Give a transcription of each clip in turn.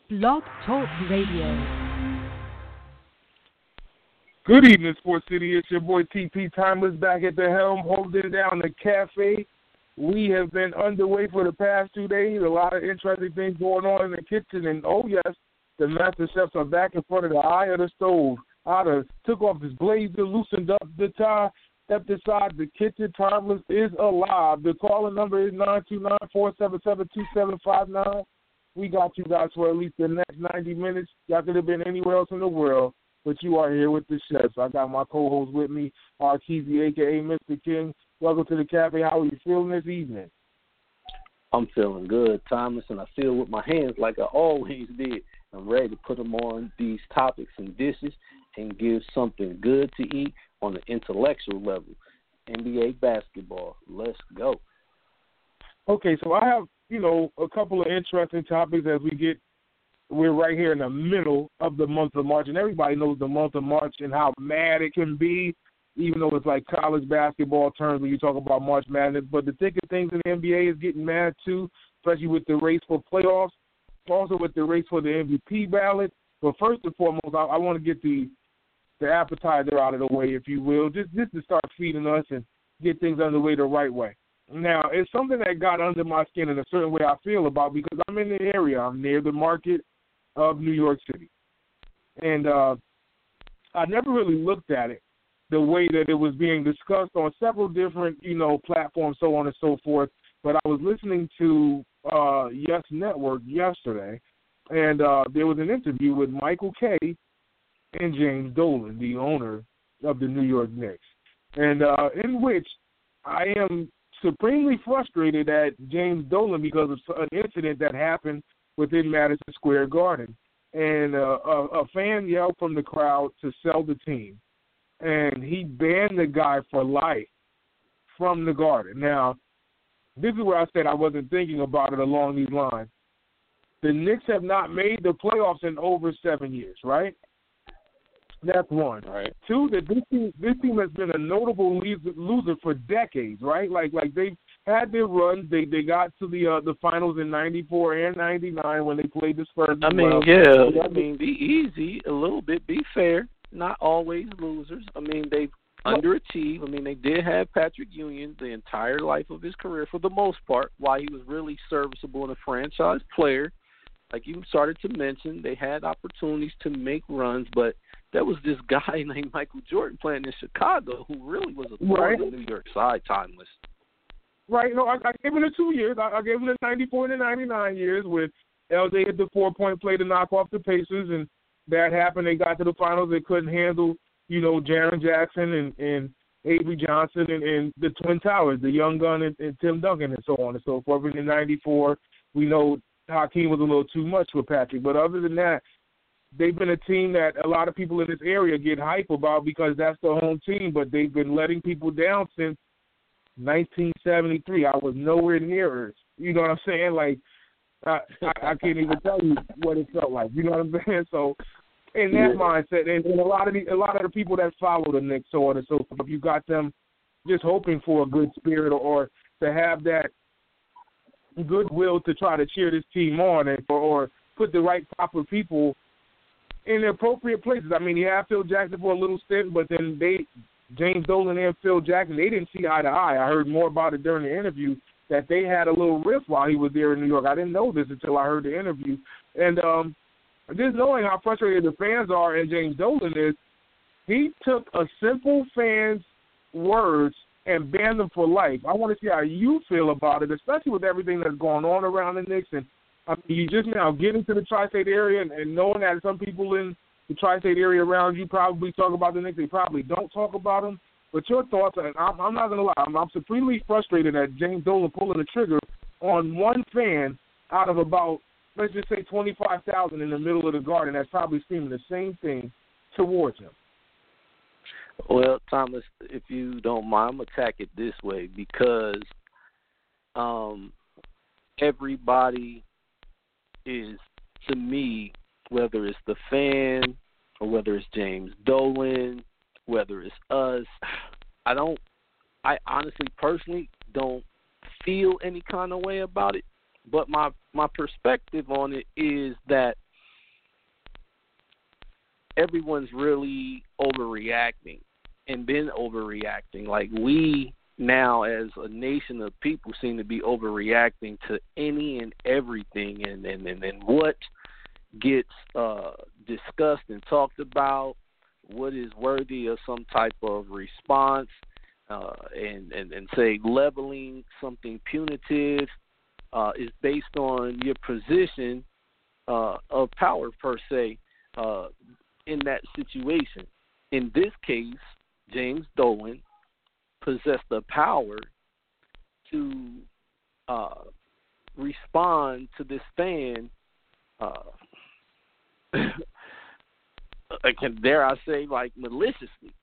Blog Talk Radio. Good evening, Sports City. It's your boy TP Timeless back at the helm, holding down the cafe. We have been underway for the past 2 days. A lot of interesting things going on in the kitchen. And, oh, yes, the master chefs are back in front of the eye of the stove. Otter took off his blazer, loosened up the tie, stepped aside. The kitchen. Timeless is alive. The calling number is 929-477-2759. We got you guys for at least the next 90 minutes. Y'all could have been anywhere else in the world, but you are here with the chefs. I got my co-host with me, Arkeezy, a.k.a. Mr. King. Welcome to the cafe. How are you feeling this evening? I'm feeling good, Thomas, and I feel with my hands like I always did. I'm ready to put them on these topics and dishes and give something good to eat on the intellectual level. NBA basketball. Let's go. Okay, so I have, a couple of interesting topics as we're right here in the middle of the month of March, and everybody knows the month of March and how mad it can be, even though it's like college basketball terms when you talk about March Madness. But the thick of things in the NBA is getting mad too, especially with the race for playoffs, also with the race for the MVP ballot. But first and foremost, I want to get the appetizer out of the way, if you will, just to start feeding us and get things underway the right way. Now, it's something that got under my skin in a certain way I feel about because I'm in the area. I'm near the market of New York City. And I never really looked at it the way that it was being discussed on several different, platforms, so on and so forth. But I was listening to Yes Network yesterday, and there was an interview with Michael Kay and James Dolan, the owner of the New York Knicks, and in which I am supremely frustrated at James Dolan because of an incident that happened within Madison Square Garden. And a fan yelled from the crowd to sell the team. And he banned the guy for life from the Garden. Now, this is where I said I wasn't thinking about it along these lines. The Knicks have not made the playoffs in over 7 years, right? That's one. Right. Two, that this team has been a notable loser for decades, right? Like they've had their runs. They got to the finals in '94 and '99 when they played the Spurs. Be easy a little bit. Be fair. Not always losers. They've underachieved. They did have Patrick Ewing the entire life of his career for the most part, while he was really serviceable and a franchise player. Like you started to mention, they had opportunities to make runs, but there was this guy named Michael Jordan playing in Chicago who really was a thorn in the New York side, Timeless. Right. No, I gave him the 2 years. I gave him the 94 and the 99 years with LJ hit the 4-point play to knock off the Pacers, and that happened. They got to the finals. They couldn't handle, Jaren Jackson and Avery Johnson and the Twin Towers, the Young Gun and Tim Duncan and so on and so forth. And in 94, we know Hakeem was a little too much for Patrick. But other than that, they've been a team that a lot of people in this area get hype about because that's the home team, but they've been letting people down since 1973. I was nowhere near it. You know what I'm saying? Like, I can't even tell you what it felt like. You know what I'm saying? So, in that mindset, and a lot of the people that follow the Knicks, so on and so forth, you got them just hoping for a good spirit or to have that goodwill to try to cheer this team on or put the right proper people in the appropriate places. You have Phil Jackson for a little stint, but then James Dolan and Phil Jackson, they didn't see eye to eye. I heard more about it during the interview that they had a little rift while he was there in New York. I didn't know this until I heard the interview. And just knowing how frustrated the fans are and James Dolan is, he took a simple fan's words and banned them for life. I want to see how you feel about it, especially with everything that's going on around the Knicks. And you just now getting to the tri-state area and knowing that some people in the tri-state area around you probably talk about the Knicks. They probably don't talk about them. But your thoughts, and I'm not going to lie, I'm supremely frustrated at James Dolan pulling the trigger on one fan out of about, let's just say, 25,000 in the middle of the Garden that's probably screaming the same thing towards him. Well, Thomas, if you don't mind, I'm going to attack it this way because everybody is, to me, whether it's the fan or whether it's James Dolan, whether it's us, I honestly, personally, don't feel any kind of way about it. But my perspective on it is that everyone's really overreacting and been overreacting. Like, we now as a nation of people seem to be overreacting to any and everything, and what gets discussed and talked about, what is worthy of some type of response, and say leveling something punitive is based on your position of power per se in that situation. In this case, James Dolan possessed the power to respond to this fan, dare I say, like, maliciously.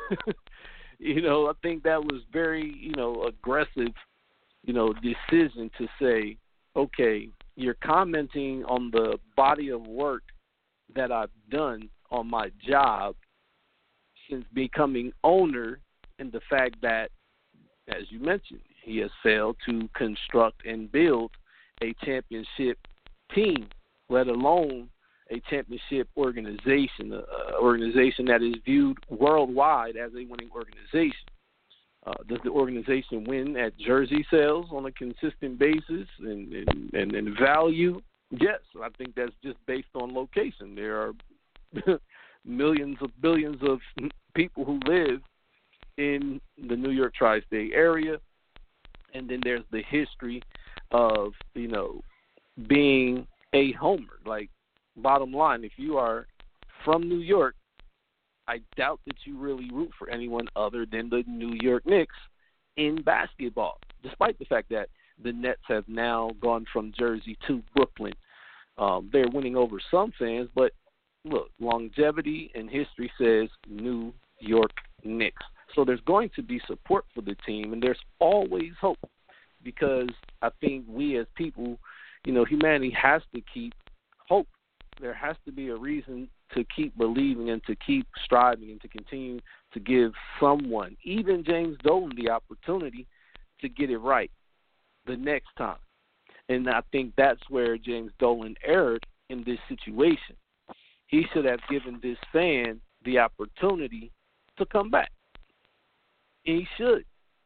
I think that was very, aggressive, decision to say, okay, you're commenting on the body of work that I've done on my job since becoming owner, and the fact that, as you mentioned, he has failed to construct and build a championship team, let alone a championship organization, an organization that is viewed worldwide as a winning organization. Does the organization win at jersey sales on a consistent basis and value? Yes, I think that's just based on location. There are billions of people who live in the New York tri-state area, and then there's the history of, being a homer. Like, bottom line, if you are from New York, I doubt that you really root for anyone other than the New York Knicks in basketball, despite the fact that the Nets have now gone from Jersey to Brooklyn. They're winning over some fans, but look, longevity and history says New York Knicks. So there's going to be support for the team, and there's always hope, because I think we as people, humanity has to keep hope. There has to be a reason to keep believing and to keep striving and to continue to give someone, even James Dolan, the opportunity to get it right the next time. And I think that's where James Dolan erred in this situation. He should have given this fan the opportunity to come back. He should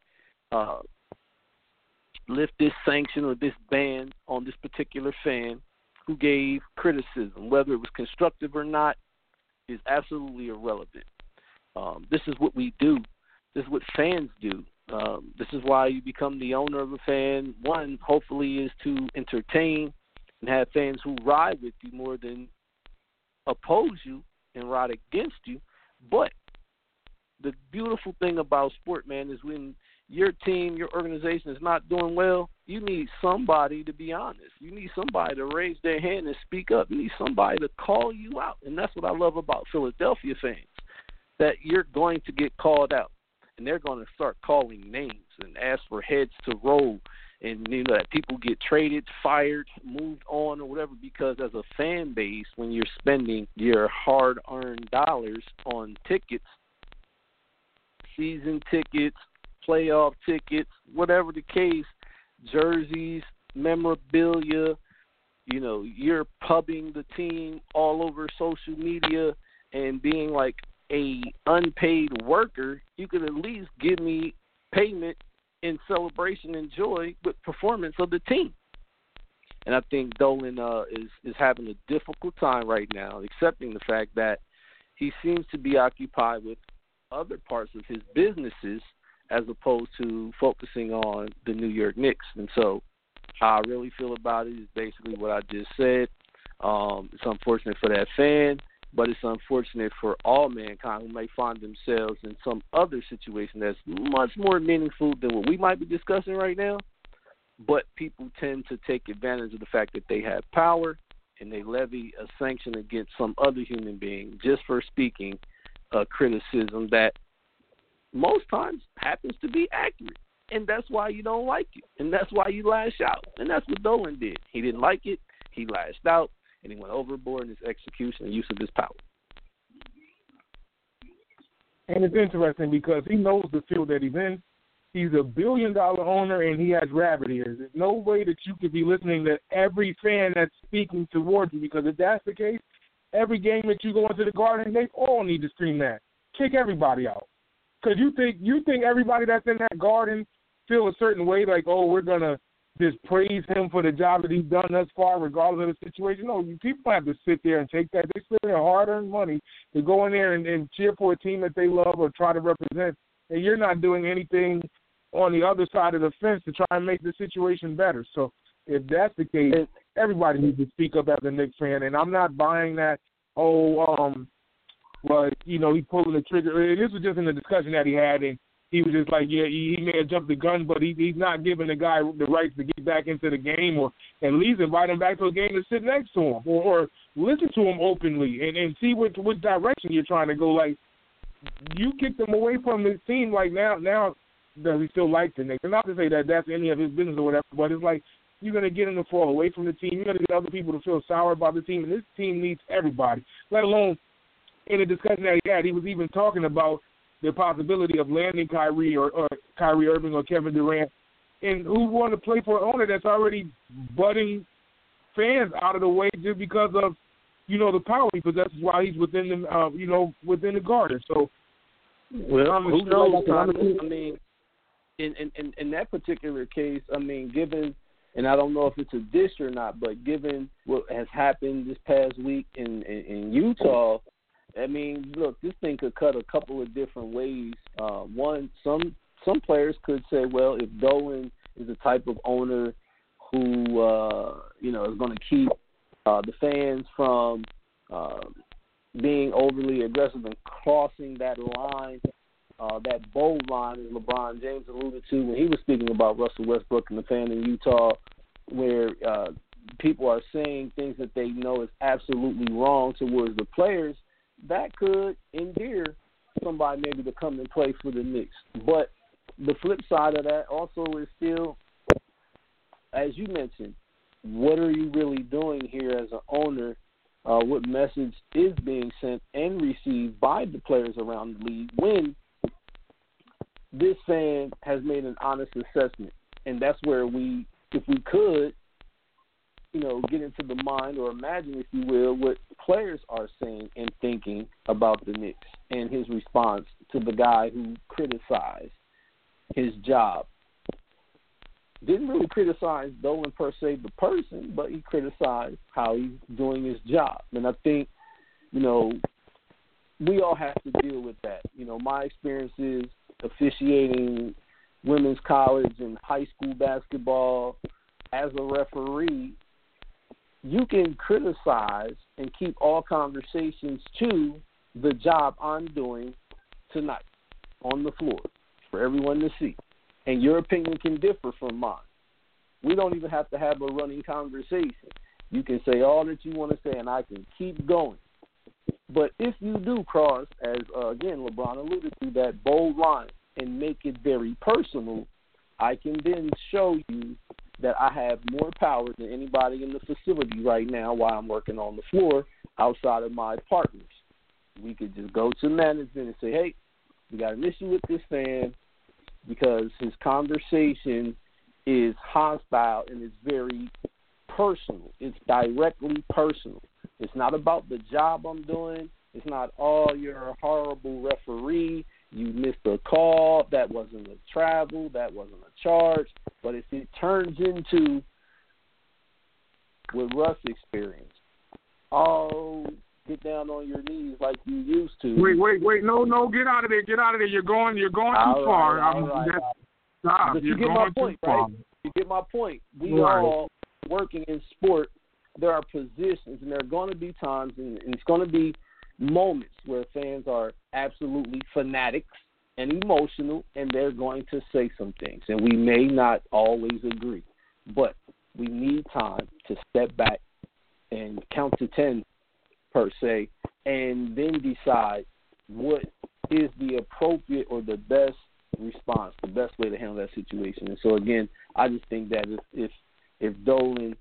lift this sanction or this ban on this particular fan who gave criticism. Whether it was constructive or not is absolutely irrelevant. This is what we do. This is what fans do. This is why you become the owner of a fan. One, hopefully, is to entertain and have fans who ride with you more than oppose you and ride against you. But the beautiful thing about sport, man, is when your team, your organization is not doing well, you need somebody to be honest. You need somebody to raise their hand and speak up. You need somebody to call you out. And that's what I love about Philadelphia fans, that you're going to get called out. And they're going to start calling names and ask for heads to roll, and that people get traded, fired, moved on, or whatever, because as a fan base, when you're spending your hard-earned dollars on tickets, season tickets, playoff tickets, whatever the case, jerseys, memorabilia, you're pubbing the team all over social media and being like a unpaid worker, you could at least give me payment in celebration and joy with performance of the team. And I think Dolan is having a difficult time right now, accepting the fact that he seems to be occupied with other parts of his businesses as opposed to focusing on the New York Knicks. And so how I really feel about it is basically what I just said. It's unfortunate for that fan, but it's unfortunate for all mankind who may find themselves in some other situation that's much more meaningful than what we might be discussing right now. But people tend to take advantage of the fact that they have power, and they levy a sanction against some other human being just for speaking a criticism that most times happens to be accurate. And that's why you don't like it. And that's why you lash out. And that's what Dolan did. He didn't like it. He lashed out. And he went overboard in his execution and use of his power. And it's interesting because he knows the field that he's in. He's a billion-dollar owner, and he has rabbit ears. There's no way that you could be listening to every fan that's speaking towards you, because if that's the case, every game that you go into the Garden, they all need to scream that. Kick everybody out. Because you think everybody that's in that Garden feel a certain way, like, oh, we're going to just praise him for the job that he's done thus far, regardless of the situation. No, people have to sit there and take that. They spend their hard-earned money to go in there and cheer for a team that they love or try to represent, and you're not doing anything on the other side of the fence to try and make the situation better. So if that's the case, everybody needs to speak up as a Knicks fan, and I'm not buying that, well, you know, he's pulling the trigger. This was just in the discussion that he had, and he was just like, yeah, he may have jumped the gun, but he's not giving the guy the rights to get back into the game, or at least invite him back to a game to sit next to him, or listen to him openly and see which direction you're trying to go. Like, you kicked him away from the team. Like, now does he still like the Knicks? And not to say that that's any of his business or whatever, but it's like you're going to get him to fall away from the team. You're going to get other people to feel sour about the team, and this team needs everybody, let alone in the discussion that he had, he was even talking about the possibility of landing Kyrie or Kyrie Irving or Kevin Durant, and who want to play for an owner that's already budding fans out of the way just because of, you know, the power he possesses while he's within the, within the Garden. So, well, who knows? I mean, in that particular case, I mean, given, and I don't know if it's a dish or not, but given what has happened this past week in Utah, I mean, look, this thing could cut a couple of different ways. One, some players could say, well, if Dolan is the type of owner who, is going to keep the fans from being overly aggressive and crossing that line, that bold line, as LeBron James alluded to when he was speaking about Russell Westbrook and the fan in Utah, where people are saying things that they know is absolutely wrong towards the players, that could endear somebody maybe to come and play for the Knicks. But the flip side of that also is still, as you mentioned, what are you really doing here as an owner? What message is being sent and received by the players around the league when this fan has made an honest assessment? And that's where we, if we could, get into the mind or imagine, if you will, what players are saying and thinking about the Knicks and his response to the guy who criticized his job. Didn't really criticize Dolan per se, the person, but he criticized how he's doing his job. And I think, we all have to deal with that. My experience is officiating women's college and high school basketball as a referee. You can criticize and keep all conversations to the job I'm doing tonight on the floor for everyone to see. And your opinion can differ from mine. We don't even have to have a running conversation. You can say all that you want to say, and I can keep going. But if you do cross, as, again, LeBron alluded to, that bold line and make it very personal, I can then show you that I have more power than anybody in the facility right now while I'm working on the floor outside of my partners. We could just go to management and say, hey, we got an issue with this fan because his conversation is hostile and it's very personal. It's directly personal. It's not about the job I'm doing. It's not, oh, you're a horrible referee. You missed a call. That wasn't a travel. That wasn't a charge. But if it turns into what Russ experienced, get down on your knees like you used to. Wait. No, get out of there. Get out of there. You're going too far. Stop. You're going my point, too far. Right? You get my point. We are all working in sport. There are positions, and there are going to be times, and it's going to be moments where fans are absolutely fanatics and emotional, and they're going to say some things, and we may not always agree, but we need time to step back and count to 10 per se, and then decide what is the appropriate or the best response, the best way to handle that situation. And so again, I just think that if Dolan,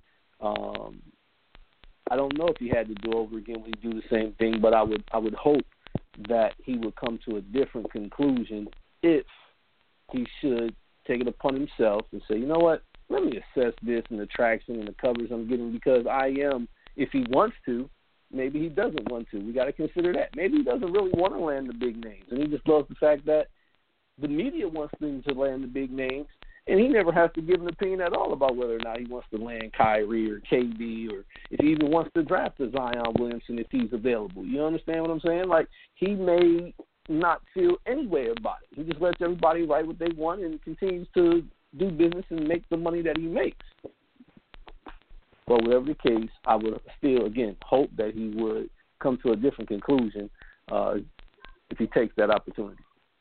I don't know if he had to do over again, would he do the same thing, but I would hope that he would come to a different conclusion if he should take it upon himself and say, you know what, let me assess this and the traction and the coverage I'm getting, because I am, if he wants to, maybe he doesn't want to. We got to consider that. Maybe he doesn't really want to land the big names, and he just loves the fact that the media wants him to land the big names, and he never has to give an opinion at all about whether or not he wants to land Kyrie or KD, or if he even wants to draft a Zion Williamson if he's available. You understand what I'm saying? Like, he may not feel any way about it. He just lets everybody write what they want and continues to do business and make the money that he makes. But whatever the case, I would still, again, hope that he would come to a different conclusion if he takes that opportunity.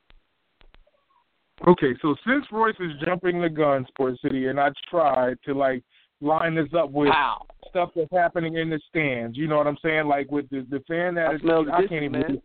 Okay, so since Royce is jumping the gun, Sports City, and I tried to line this up with stuff that's happening in the stands, you know what I'm saying? Like with the fan attitude, I can't even.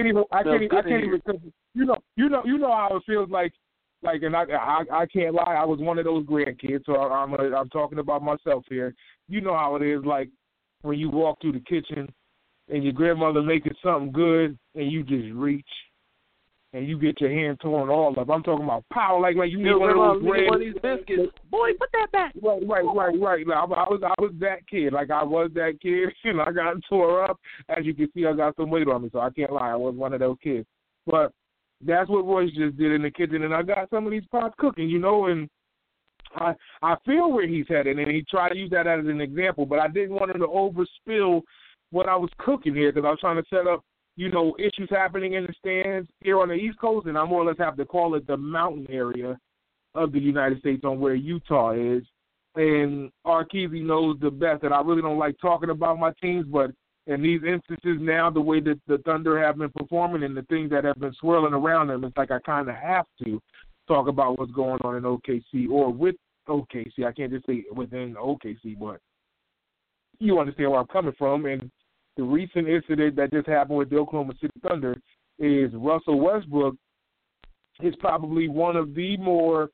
You know how it feels like, and I can't lie. I was one of those grandkids, so I'm talking about myself here. You know how it is, like when you walk through the kitchen and your grandmother making something good, and you just reach. And you get your hand torn all up. I'm talking about power, like you need one of these biscuits. Boy, put that back. Right. Like, I was that kid. Like I was that kid, and I got tore up. As you can see, I got some weight on me, so I can't lie. I was one of those kids. But that's what Royce just did in the kitchen, and I got some of these pots cooking, and I feel where he's headed, and he tried to use that as an example, but I didn't want him to overspill what I was cooking here because I was trying to set up issues happening in the stands here on the East Coast, and I more or less have to call it the mountain area of the United States on where Utah is. And Arkeezy knows the best that I really don't like talking about my teams, but in these instances now, the way that the Thunder have been performing and the things that have been swirling around them, it's like I kind of have to talk about what's going on in OKC or with OKC. I can't just say within OKC, but you understand where I'm coming from. And the recent incident that just happened with the Oklahoma City Thunder is Russell Westbrook is probably one of the more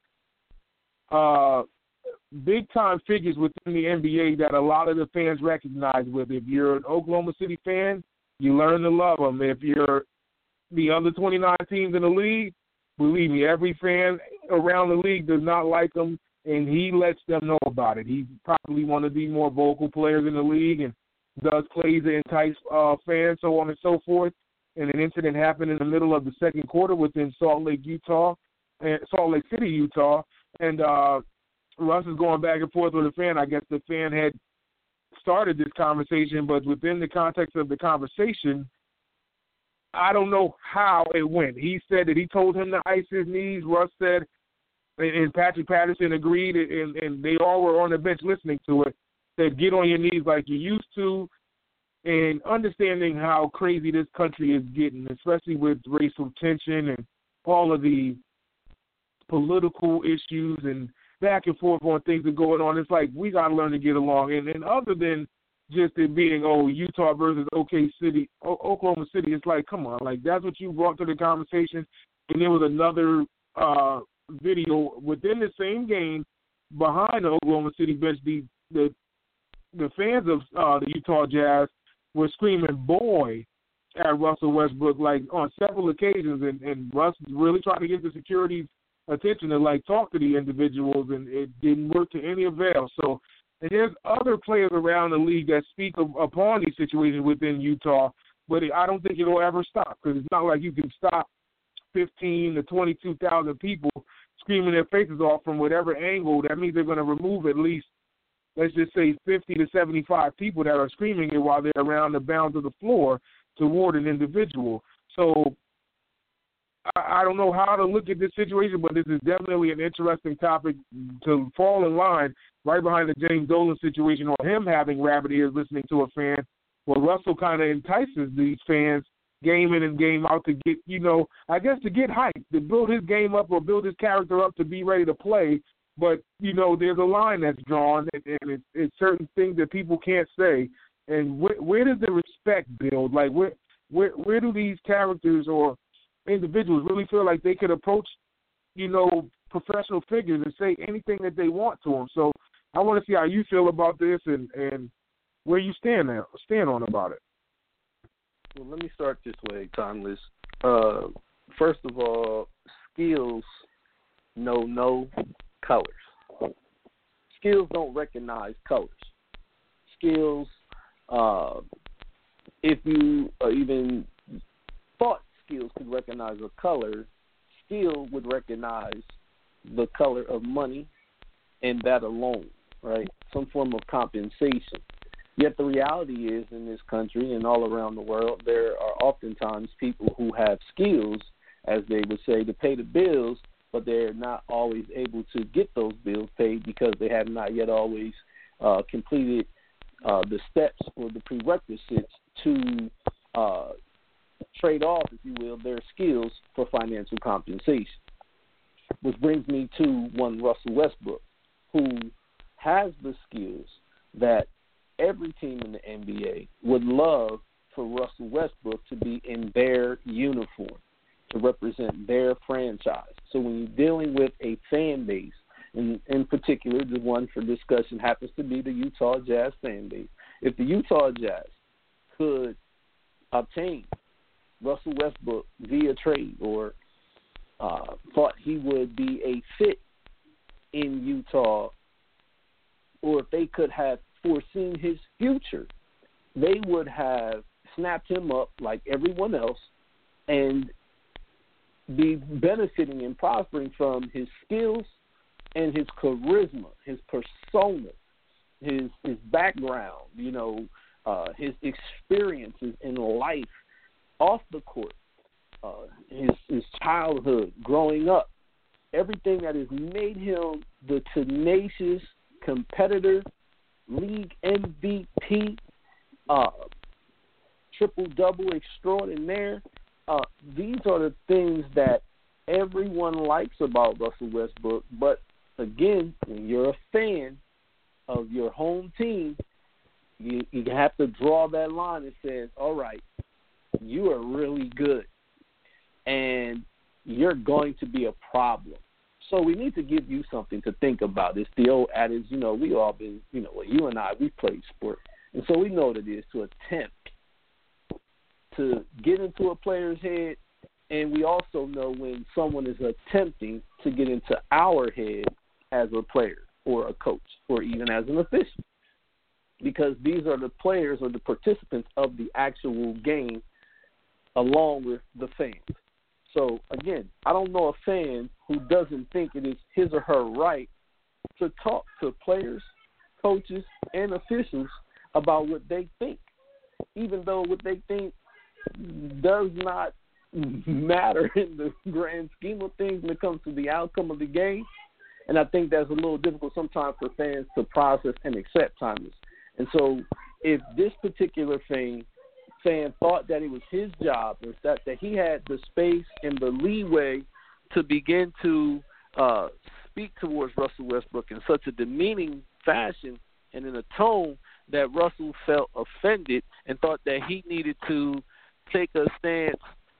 big-time figures within the NBA that a lot of the fans recognize with. If you're an Oklahoma City fan, you learn to love them. If you're the other 29 teams in the league, believe me, every fan around the league does not like him, and he lets them know about it. He's probably one of the more vocal players in the league and does plays to entice fans, so on and so forth. And an incident happened in the middle of the second quarter within Salt Lake City, Utah. And Russ is going back and forth with a fan. I guess the fan had started this conversation, but within the context of the conversation, I don't know how it went. He said that he told him to ice his knees. Russ said, and Patrick Patterson agreed, and they all were on the bench listening to it, said get on your knees like you used to, and understanding how crazy this country is getting, especially with racial tension and all of the political issues and back and forth on things that are going on. It's like we got to learn to get along. And other than just it being, Utah versus Oklahoma City, it's like, come on, like that's what you brought to the conversation. And there was another video within the same game behind the Oklahoma City bench. The fans of the Utah Jazz were screaming "boy" at Russell Westbrook like on several occasions, and Russ really tried to get the security's attention to talk to the individuals, and it didn't work to any avail. So, and there's other players around the league that speak upon these situations within Utah, but I don't think it'll ever stop because it's not like you can stop 15 to 22,000 people screaming their faces off from whatever angle. That means they're going to remove at least, let's just say, 50 to 75 people that are screaming it while they're around the bounds of the floor toward an individual. So I don't know how to look at this situation, but this is definitely an interesting topic to fall in line right behind the James Dolan situation or him having rabbit ears listening to a fan. Well, Russell kind of entices these fans game in and game out to get, I guess to get hyped, to build his game up or build his character up to be ready to play. But, there's a line that's drawn, and it's certain things that people can't say. And where does the respect build? Like, where do these characters or individuals really feel like they could approach, professional figures and say anything that they want to them? So I want to see how you feel about this and where you stand on about it. Well, let me start this way, Timeless. First of all, skills know no colors. Skills don't recognize colors. Skills if you even thought skills could recognize a color, skill would recognize the color of money and that alone, right? Some form of compensation. Yet the reality is, in this country and all around the world, there are oftentimes people who have skills, as they would say, to pay the bills, but they're not always able to get those bills paid because they have not yet always completed the steps or the prerequisites to trade off, if you will, their skills for financial compensation. Which brings me to one Russell Westbrook, who has the skills that every team in the NBA would love for Russell Westbrook to be in their uniform, to represent their franchise. So when you're dealing with a fan base, and in particular, the one for discussion happens to be the Utah Jazz fan base. If the Utah Jazz could obtain Russell Westbrook via trade or thought he would be a fit in Utah, or if they could have foreseen his future, they would have snapped him up like everyone else and be benefiting and prospering from his skills and his charisma, his persona, his background, his experiences in life off the court, his childhood, growing up, everything that has made him the tenacious competitor, league MVP, triple-double extraordinaire. These are the things that everyone likes about Russell Westbrook. But, again, when you're a fan of your home team, you have to draw that line that says, all right, you are really good, and you're going to be a problem. So we need to give you something to think about. It's the old adage, we all been, you and I, we played sport. And so we know what it is to attempt to get into a player's head, and we also know when someone is attempting to get into our head as a player or a coach or even as an official, because these are the players or the participants of the actual game along with the fans. So, again, I don't know a fan who doesn't think it is his or her right to talk to players, coaches, and officials about what they think, even though what they think does not matter in the grand scheme of things when it comes to the outcome of the game. And I think that's a little difficult sometimes for fans to process and accept timeless. And so if this particular fan thought that it was his job, or that he had the space and the leeway to begin to speak towards Russell Westbrook in such a demeaning fashion and in a tone that Russell felt offended and thought that he needed to take a stance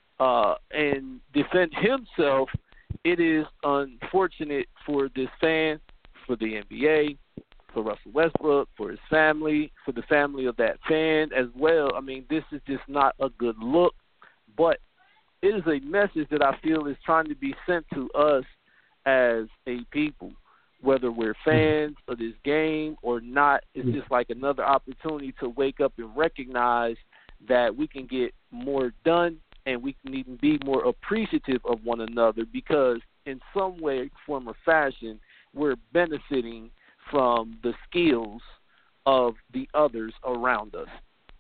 and defend himself, it is unfortunate for this fan, for the NBA, for Russell Westbrook, for his family, for the family of that fan as well. I mean, this is just not a good look, but it is a message that I feel is trying to be sent to us as a people, whether we're fans of this game or not. It's just like another opportunity to wake up and recognize that we can get more done and we can even be more appreciative of one another, because in some way, form, or fashion, we're benefiting from the skills of the others around us.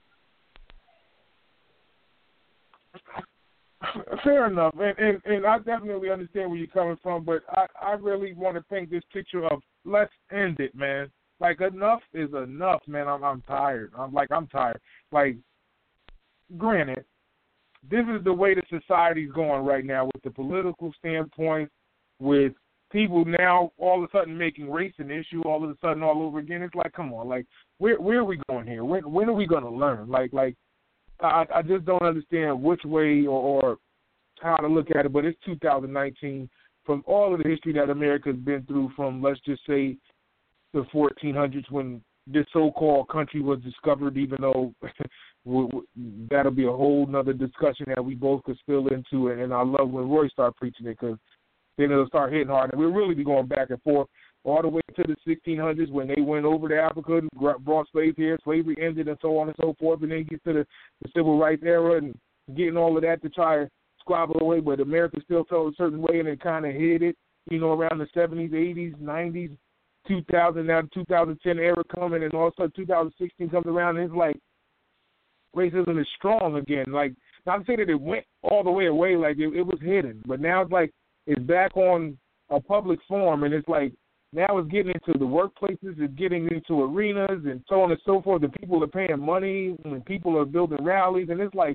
Fair enough, and I definitely understand where you're coming from, but I really want to paint this picture of let's end it, man. Like, enough is enough, man. I'm tired. I'm tired. Like, granted, this is the way the society's going right now with the political standpoint, with people now all of a sudden making race an issue all of a sudden all over again. It's like, come on, like, where are we going here? When are we going to learn? Like I just don't understand which way or how to look at it, but it's 2019. From all of the history that America's been through, from, let's just say, the 1400s when this so-called country was discovered, even though that'll be a whole nother discussion that we both could spill into. And I love when Roy started preaching it, because then it'll start hitting hard. And we'll really be going back and forth. all the way to the 1600s when they went over to Africa and brought slaves here. Slavery ended and so on and so forth. And then get to the civil rights era and getting all of that to try to squabble away. But America still felt a certain way and it kind of hid it, around the 70s, 80s, 90s, 2000, now the 2010 era coming. And all of a sudden 2016 comes around and it's like racism is strong again. Like, not to say that it went all the way away, like it was hidden. But now it's like it's back on a public forum and it's like, now it's getting into the workplaces, it's getting into arenas and so on and so forth. And people are paying money and people are building rallies. And it's like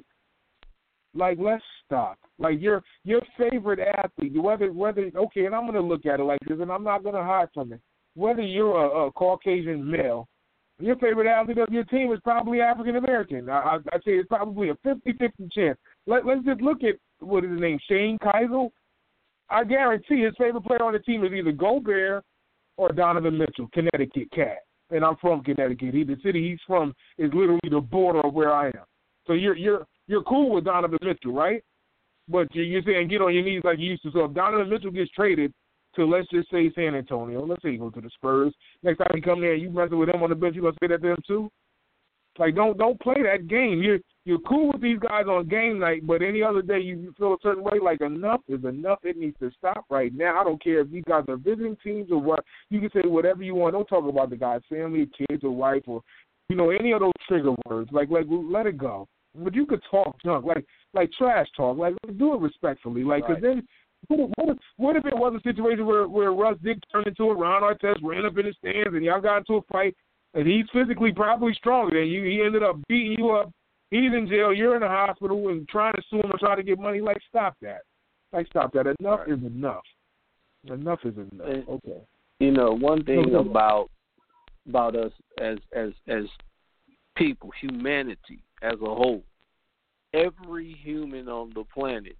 let's stop. Like your favorite athlete, whether okay, and I'm going to look at it like this, and I'm not going to hide from it. Whether you're a Caucasian male, your favorite athlete of your team is probably African American. I'd say it's probably a 50-50 chance. Let's just look at, what is his name, Shane Keisel. I guarantee his favorite player on the team is either Gobert or Donovan Mitchell, Connecticut cat. And I'm from Connecticut. The city he's from is literally the border of where I am. So you're cool with Donovan Mitchell, right? But you're saying get on your knees like you used to. So if Donovan Mitchell gets traded to, let's just say, San Antonio, let's say he goes to the Spurs, next time he come there and you messing with him on the bench, you going to say that to him too? Like, don't play that game. You're cool with these guys on game night, but any other day you feel a certain way. Like, enough is enough. It needs to stop right now. I don't care if these guys are visiting teams or what. You can say whatever you want. Don't talk about the guy's family, kids, or wife, or any of those trigger words. Like let it go. But you could talk junk, like trash talk. Like, do it respectfully. Like, because then. What if it was a situation where Russ did turn into a Ron Artest, ran up in the stands, and y'all got into a fight, and he's physically probably stronger than you. He ended up beating you up. He's in jail. You're in the hospital and trying to sue him or try to get money. Like, stop that. Enough is enough. Enough is enough. Okay. One thing about us as people, humanity as a whole, every human on the planet,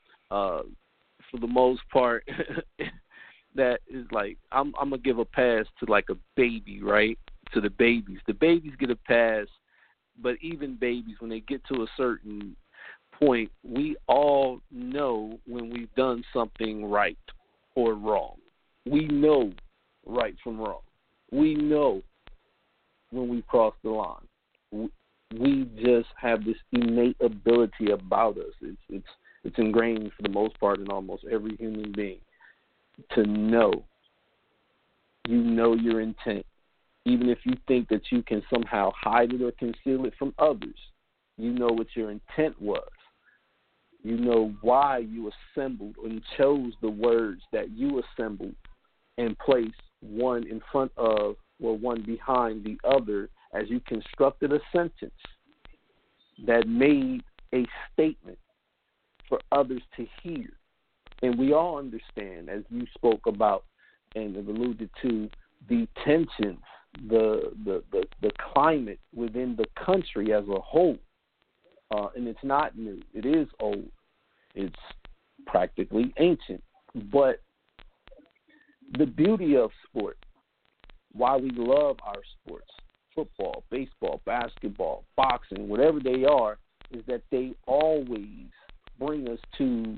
for the most part, that is like, I'm gonna give a pass to like a baby, right? To the babies. The babies get a pass, but even babies, when they get to a certain point, we all know when we've done something right or wrong. We know right from wrong. We know when we cross the line. We just have this innate ability about us. It's ingrained for the most part in almost every human being to know. You know your intent. Even if you think that you can somehow hide it or conceal it from others, you know what your intent was. You know why you assembled and chose the words that you assembled and placed one in front of or one behind the other as you constructed a sentence that made a statement for others to hear. And we all understand, as you spoke about and have alluded to, the tensions, the climate within the country as a whole. And it's not new. It is old. It's practically ancient. But the beauty of sport, why we love our sports, football, baseball, basketball, boxing, whatever they are, is that they always bring us to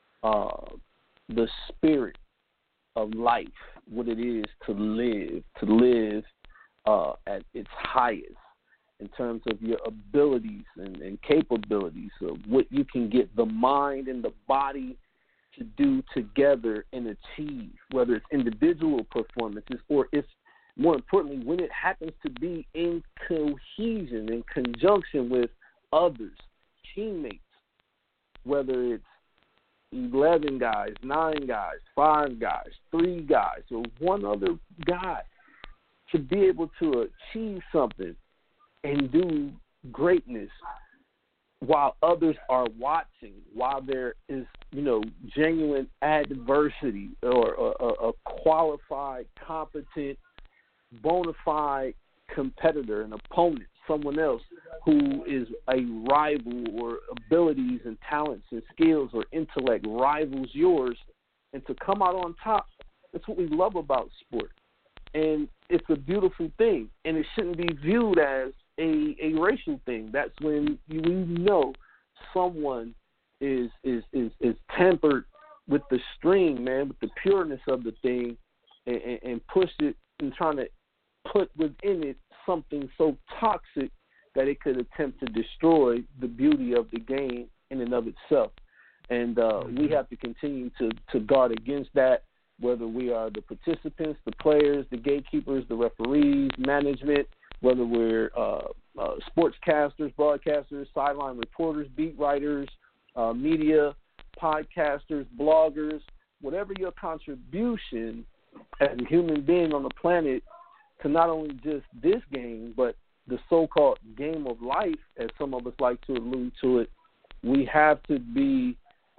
the spirit of life, what it is to live at its highest in terms of your abilities and capabilities of what you can get the mind and the body to do together and achieve, whether it's individual performances or it's, more importantly, when it happens to be in cohesion, in conjunction with others, teammates, whether it's 11 guys, 9 guys, 5 guys, 3 guys, or one other guy, to be able to achieve something and do greatness while others are watching, while there is, genuine adversity or a qualified, competent, bona fide competitor, an opponent, someone else who is a rival or abilities and talents and skills or intellect rivals yours, and to come out on top. That's what we love about sport. And it's a beautiful thing, and it shouldn't be viewed as a racial thing. That's when we know someone is tempered with the string, man, with the pureness of the thing, and push it and trying to put within it something so toxic that it could attempt to destroy the beauty of the game in and of itself. And we have to continue to guard against that, whether we are the participants, the players, the gatekeepers, the referees, management, whether we're sportscasters, broadcasters, sideline reporters, beat writers, media, podcasters, bloggers, whatever your contribution as a human being on the planet to not only just this game, but the so-called game of life, as some of us like to allude to it, we have to be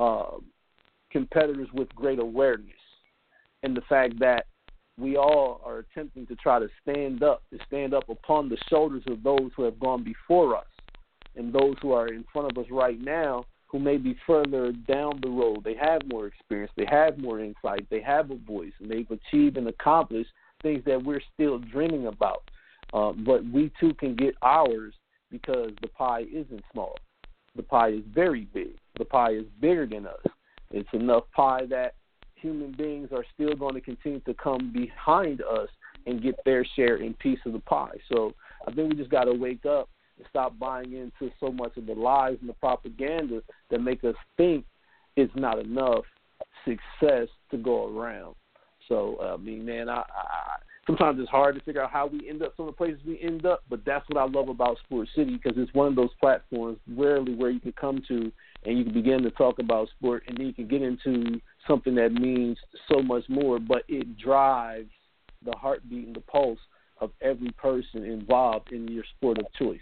competitors with great awareness. And the fact that we all are attempting to try to stand up upon the shoulders of those who have gone before us and those who are in front of us right now who may be further down the road. They have more experience, they have more insight, they have a voice, and they've achieved and accomplished things that we're still dreaming about. But we too can get ours because the pie isn't small. The pie is very big. The pie is bigger than us. It's enough pie that human beings are still going to continue to come behind us and get their share and piece of the pie. So I think we just got to wake up and stop buying into so much of the lies and the propaganda that make us think it's not enough success to go around. So, I mean, man, I sometimes it's hard to figure out how we end up some of the places we end up, but that's what I love about Sports City, because it's one of those platforms rarely where you can come to and you can begin to talk about sport, and then you can get into something that means so much more, but it drives the heartbeat and the pulse of every person involved in your sport of choice.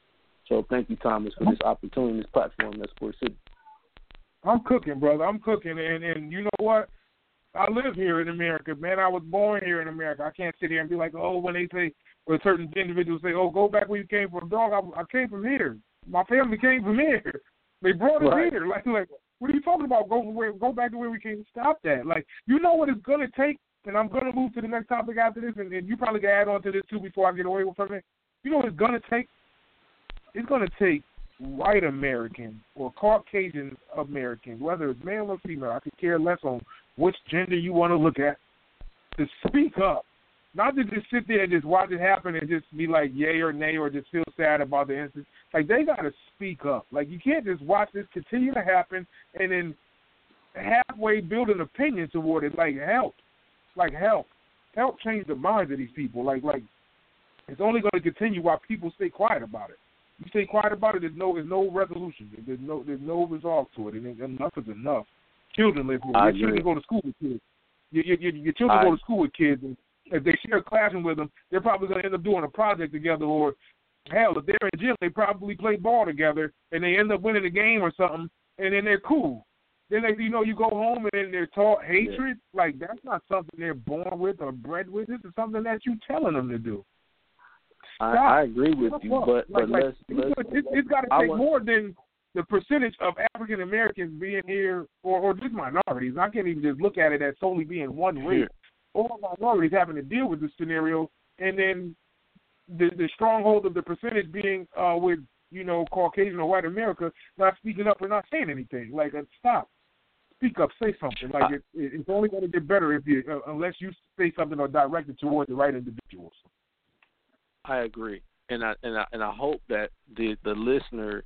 So thank you, Thomas, for this opportunity, this platform at Sports City. I'm cooking, brother. I'm cooking, and you know what? I live here in America, man. I was born here in America. I can't sit here and be like, oh, when they say, when certain individuals say, oh, go back where you came from, dog, I came from here. My family came from here. They brought us here. Like, what are you talking about? Go back to where we came. Stop that. Like, you know what it's going to take, and I'm going to move to the next topic after this, and you probably can add on to this, too, before I get away from it. You know what it's going to take? It's going to take white American or Caucasian American, whether it's male or female, I could care less on which gender you want to look at, to speak up. Not to just sit there and just watch it happen and just be like yay or nay or just feel sad about the incident. Like, they got to speak up. Like, you can't just watch this continue to happen and then halfway build an opinion toward it. Like, help. Like, help. Help change the minds of these people. Like it's only going to continue while people stay quiet about it. You stay quiet about it, there's no resolution. There's no resolve to it. And enough is enough. Children live here. Your children go to school with kids. Your children go to school with kids, and if they share a classroom with them, they're probably going to end up doing a project together. Or hell, if they're in gym, they probably play ball together, and they end up winning a game or something, and then they're cool. Then you go home and then they're taught hatred. Yeah. Like, that's not something they're born with or bred with. This is something that you're telling them to do. I agree with you, but it's got to take more than the percentage of African Americans being here, or just minorities. I can't even just look at it as solely being one race. All minorities having to deal with this scenario, and then the stronghold of the percentage being with Caucasian or white America not speaking up or not saying anything. Like, stop, speak up, say something. Like, it's only going to get better if unless you say something or direct it toward the right individuals. I agree, and I hope that the listener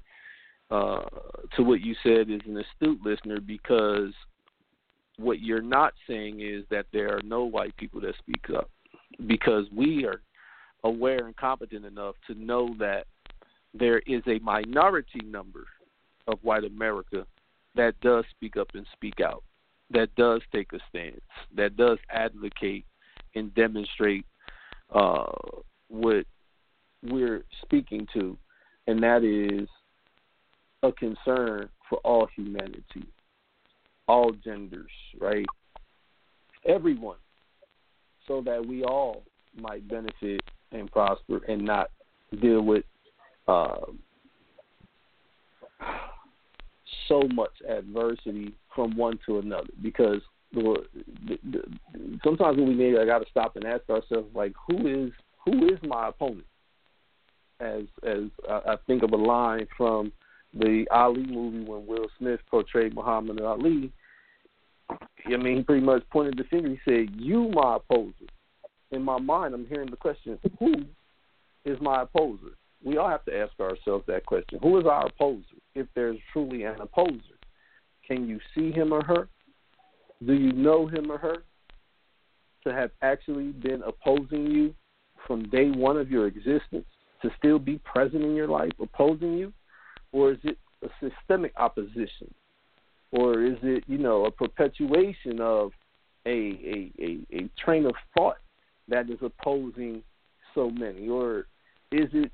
to what you said is an astute listener, because what you're not saying is that there are no white people that speak up, because we are aware and competent enough to know that there is a minority number of white America that does speak up and speak out, that does take a stance, that does advocate and demonstrate what we're speaking to, and that is a concern for all humanity, all genders, right? Everyone, so that we all might benefit and prosper and not deal with so much adversity from one to another. Because sometimes when we got to stop and ask ourselves, like, who is my opponent? As I think of a line from the Ali movie when Will Smith portrayed Muhammad Ali, I mean, he pretty much pointed the finger. He said, "You, my opposer." In my mind, I'm hearing the question, who is my opposer? We all have to ask ourselves that question. Who is our opposer, if there's truly an opposer? Can you see him or her? Do you know him or her to have actually been opposing you from day one of your existence, to still be present in your life opposing you? Or is it a systemic opposition? Or is it, a perpetuation of a train of thought that is opposing so many? Or is it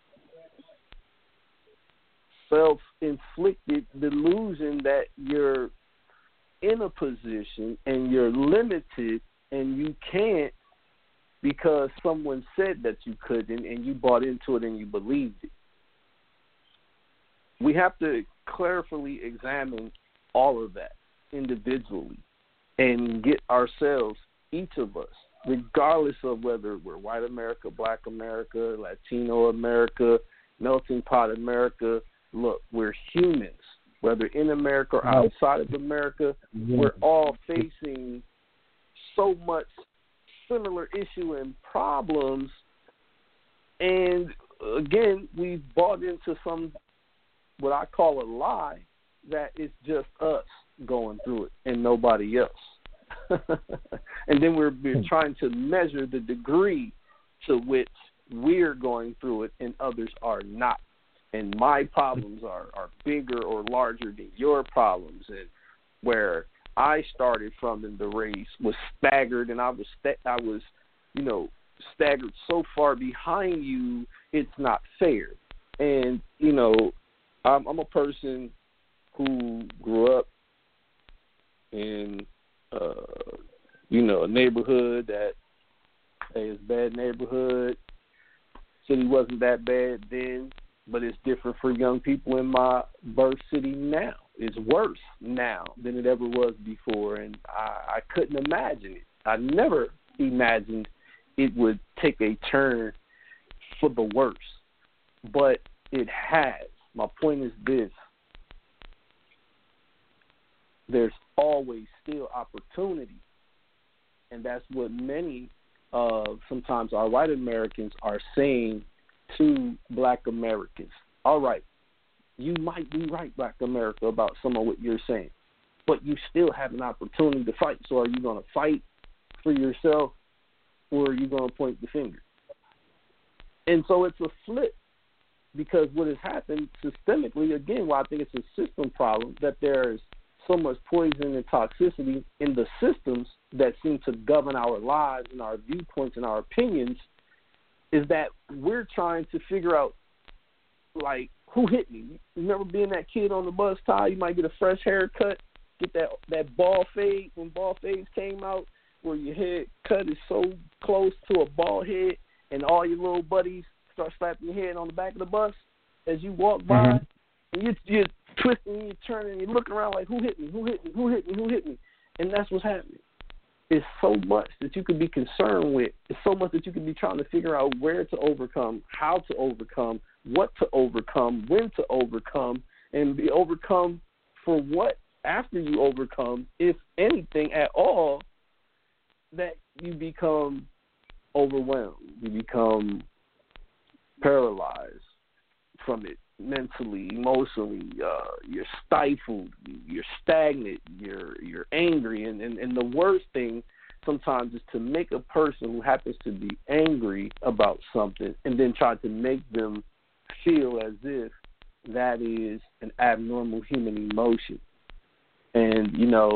self-inflicted delusion that you're in a position and you're limited and you can't because someone said that you couldn't and you bought into it and you believed it? We have to carefully examine all of that individually and get ourselves, each of us, regardless of whether we're white America, black America, Latino America, melting pot America. Look, we're humans, whether in America or outside of America. We're all facing so much similar issue and problems. And again, we've bought into what I call a lie, that it's just us going through it and nobody else. And then we're trying to measure the degree to which we're going through it and others are not. And my problems are bigger or larger than your problems. And where I started from in the race was staggered, and I was staggered so far behind you, it's not fair. And, I'm a person who grew up in, a neighborhood that is a bad neighborhood. City wasn't that bad then, but it's different for young people in my birth city now. It's worse now than it ever was before, and I couldn't imagine it. I never imagined it would take a turn for the worse, but it has. My point is this: there's always still opportunity, and that's what many of sometimes our white Americans are saying to black Americans. All right, you might be right, black America, about some of what you're saying, but you still have an opportunity to fight. So are you going to fight for yourself, or are you going to point the finger? And so it's a flip, because what has happened systemically, again, why I think it's a system problem, that there's so much poison and toxicity in the systems that seem to govern our lives and our viewpoints and our opinions, is that we're trying to figure out, like, who hit me? You remember being that kid on the bus, Ty? You might get a fresh haircut, get that ball fade when ball fades came out, where your head cut is so close to a bald head, and all your little buddies start slapping your head on the back of the bus as you walk by. Mm-hmm. And you're twisting, you're turning, you're looking around like, who hit me? Who hit me? Who hit me? Who hit me? And that's what's happening. It's so much that you could be concerned with. It's so much that you could be trying to figure out where to overcome, how to overcome, what to overcome, when to overcome, and be overcome for what after you overcome, if anything at all, that you become overwhelmed. You become paralyzed from it mentally, emotionally. You're stifled. You're stagnant. You're angry. And the worst thing sometimes is to make a person who happens to be angry about something and then try to make them feel as if that is an abnormal human emotion. And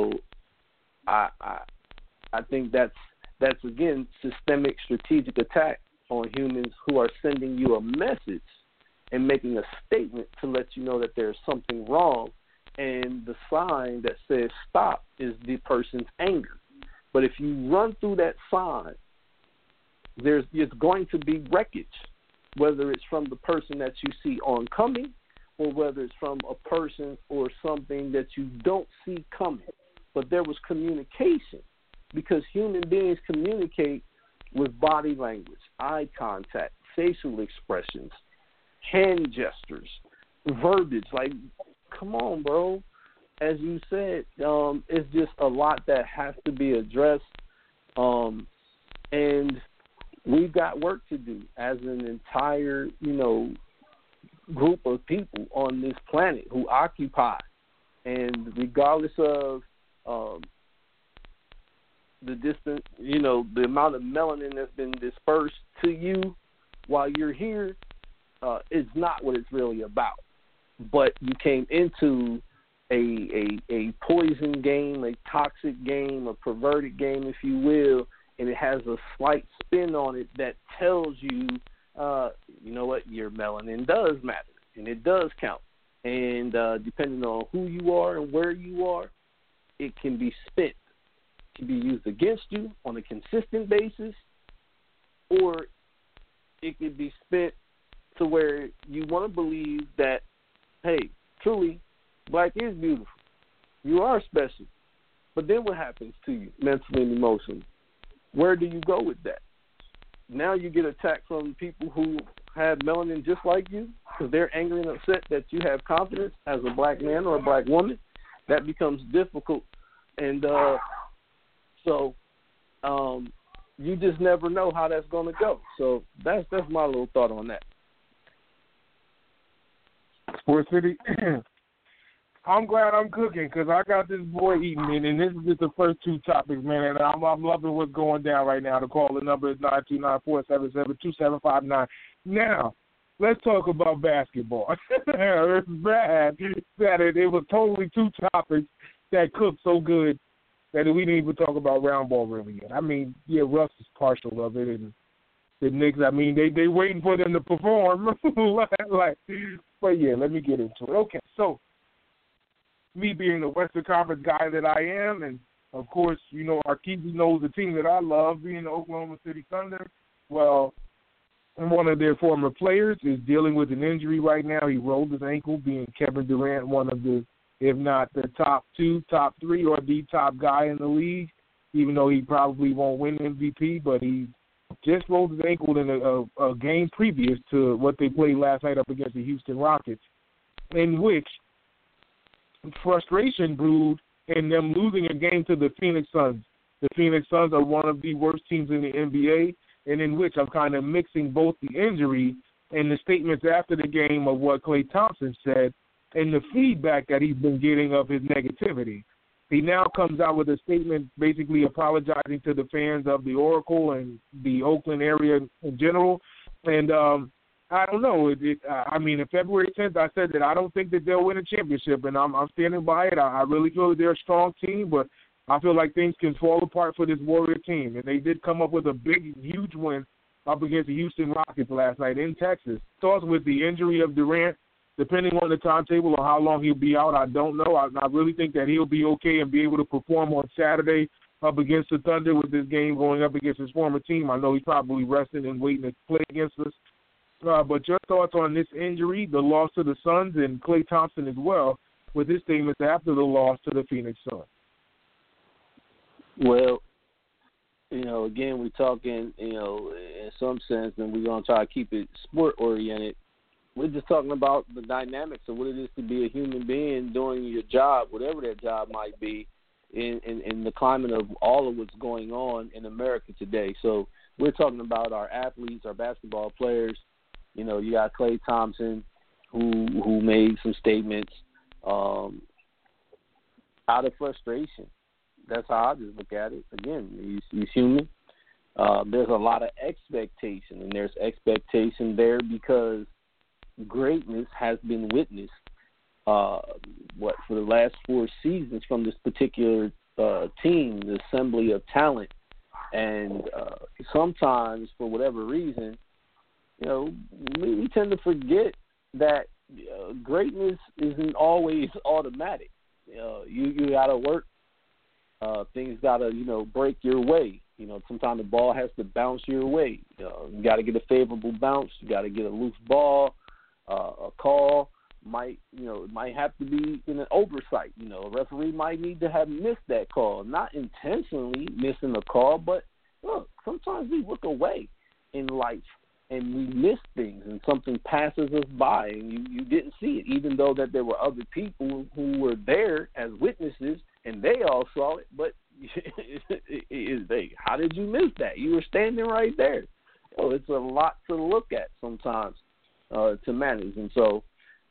I think that's again systemic strategic attack on humans who are sending you a message and making a statement to let you know that there's something wrong, and the sign that says stop is the person's anger. But if you run through that sign, it's going to be wreckage, whether it's from the person that you see oncoming or whether it's from a person or something that you don't see coming. But there was communication, because human beings communicate with body language, eye contact, facial expressions, hand gestures, verbiage. Like, come on, bro. as you said, it's just a lot that has to be addressed, and we've got work to do as an entire, group of people on this planet who occupy. And regardless of the distance, the amount of melanin that's been dispersed to you while you're here, is not what it's really about. But you came into a poison game, a toxic game, a perverted game, if you will, and it has a slight spin on it that tells you, you know what, your melanin does matter, and it does count. And depending on who you are and where you are, it can be spent. It can be used against you on a consistent basis, or it can be spent to where you want to believe that, hey, truly, black is beautiful. You are special. But then what happens to you mentally and emotionally? Where do you go with that? Now you get attacked from people who have melanin just like you because they're angry and upset that you have confidence as a black man or a black woman. That becomes difficult. And so you just never know how that's going to go. So that's my little thought on that. Sports City, I'm glad I'm cooking because I got this boy eating me, and this is just the first two topics, man, and I'm loving what's going down right now. The caller number is 929-477-2759. Now, let's talk about basketball. It's bad that it was totally two topics that cooked so good that we didn't even talk about round ball really yet. I mean, yeah, Russ is partial of it, and the Knicks, I mean, they waiting for them to perform. But, yeah, let me get into it. Okay, so me being the Western Conference guy that I am, and, of course, Arkeezy knows the team that I love, being the Oklahoma City Thunder. Well, one of their former players is dealing with an injury right now. He rolled his ankle, being Kevin Durant, one of the, if not the top two, top three, or the top guy in the league, even though he probably won't win MVP, but he just rolled his ankle in a game previous to what they played last night up against the Houston Rockets, in which frustration brewed in them losing a game to the Phoenix Suns. The Phoenix Suns are one of the worst teams in the NBA, and in which I'm kind of mixing both the injury and the statements after the game of what Klay Thompson said and the feedback that he's been getting of his negativity. He now comes out with a statement basically apologizing to the fans of the Oracle and the Oakland area in general. And I don't know. I mean, on February 10th, I said that I don't think that they'll win a championship, and I'm standing by it. I really feel that they're a strong team, but I feel like things can fall apart for this Warrior team. And they did come up with a big, huge win up against the Houston Rockets last night in Texas. Starts with the injury of Durant. Depending on the timetable or how long he'll be out, I don't know. I really think that he'll be okay and be able to perform on Saturday up against the Thunder with this game going up against his former team. I know he's probably resting and waiting to play against us. But your thoughts on this injury, the loss to the Suns, and Klay Thompson as well, with his statements after the loss to the Phoenix Suns? Well, again, we're talking, in some sense, and we're going to try to keep it sport-oriented. We're just talking about the dynamics of what it is to be a human being doing your job, whatever that job might be, in the climate of all of what's going on in America today. So we're talking about our athletes, our basketball players. You got Klay Thompson, who made some statements out of frustration. That's how I just look at it. Again, he's human. There's a lot of expectation, and there's expectation there because greatness has been witnessed for the last 4 seasons from this particular team, the assembly of talent. And sometimes, for whatever reason, we tend to forget that greatness isn't always automatic. You got to work. Things got to, break your way. Sometimes the ball has to bounce your way. You got to get a favorable bounce. You got to get a loose ball. A call might have to be in an oversight. A referee might need to have missed that call, not intentionally missing a call, but look, sometimes we look away in life and we miss things, and something passes us by, and you didn't see it, even though that there were other people who were there as witnesses and they all saw it, but how did you miss that? You were standing right there. So it's a lot to look at sometimes to manage. And so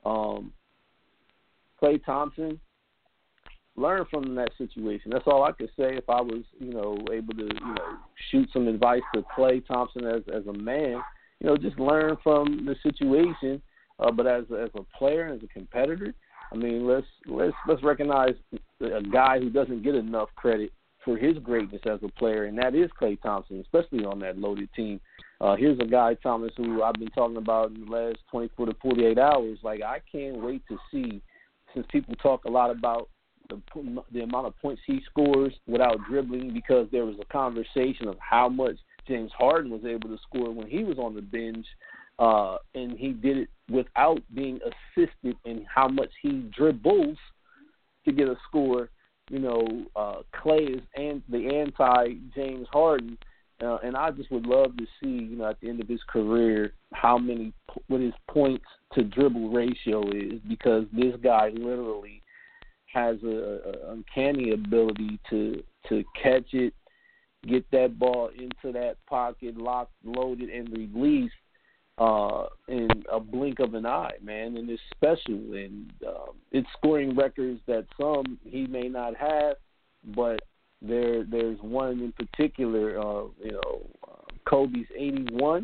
Klay Thompson, learn from that situation. That's all I could say. If I was, able to, shoot some advice to Klay Thompson as a man, just learn from the situation. But as a player, as a competitor, I mean, let's recognize a guy who doesn't get enough credit for his greatness as a player, and that is Klay Thompson, especially on that loaded team. Here's a guy, Thomas, who I've been talking about in the last 24 to 48 hours. Like, I can't wait to see, since people talk a lot about the amount of points he scores without dribbling, because there was a conversation of how much James Harden was able to score when he was on the bench, and he did it without being assisted in how much he dribbles to get a score. Klay is the anti-James Harden, and I just would love to see, at the end of his career, what his points to dribble ratio is, because this guy literally has a uncanny ability to catch it, get that ball into that pocket, locked, loaded, and released in a blink of an eye, man. And it's special, and it's scoring records that some he may not have, but there's one in particular, Kobe's 81.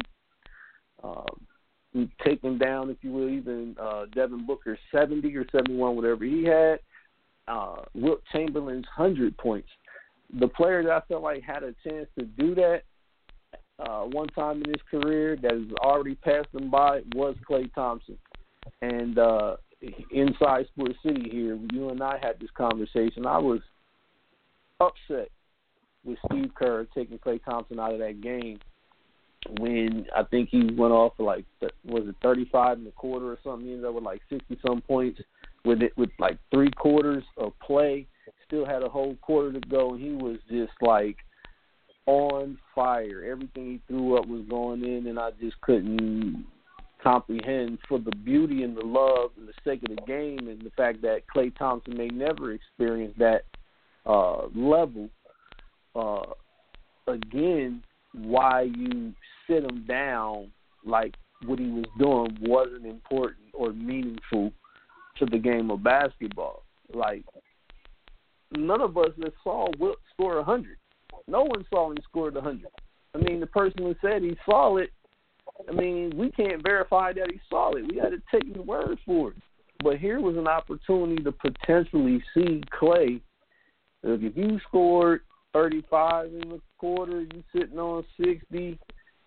We've taken down, if you will, even Devin Booker's 70 or 71, whatever he had. Wilt Chamberlain's 100 points. The player that I felt like had a chance to do that one time in his career that has already passed him by was Klay Thompson. And inside Sports City here, you and I had this conversation. I was upset with Steve Kerr taking Klay Thompson out of that game when I think he went off for 35 in the quarter or something. He ended up with 60-some points with like 3 quarters of play. Still had a whole quarter to go, and he was just on fire. Everything he threw up was going in, and I just couldn't comprehend, for the beauty and the love and the sake of the game and the fact that Klay Thompson may never experience that level, again, why you sit him down like what he was doing wasn't important or meaningful to the game of basketball. None of us that saw Wilt score 100. No one saw him score 100. I mean, the person who said he saw it, we can't verify that he saw it. We had to take his word for it. But here was an opportunity to potentially see Klay. If you scored 35 in the quarter, you sitting on 60,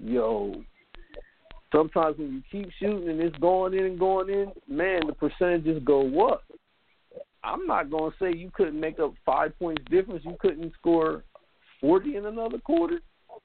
sometimes when you keep shooting and it's going in, man, the percentages go up. I'm not going to say you couldn't make up 5 points difference. You couldn't score 40 in another quarter.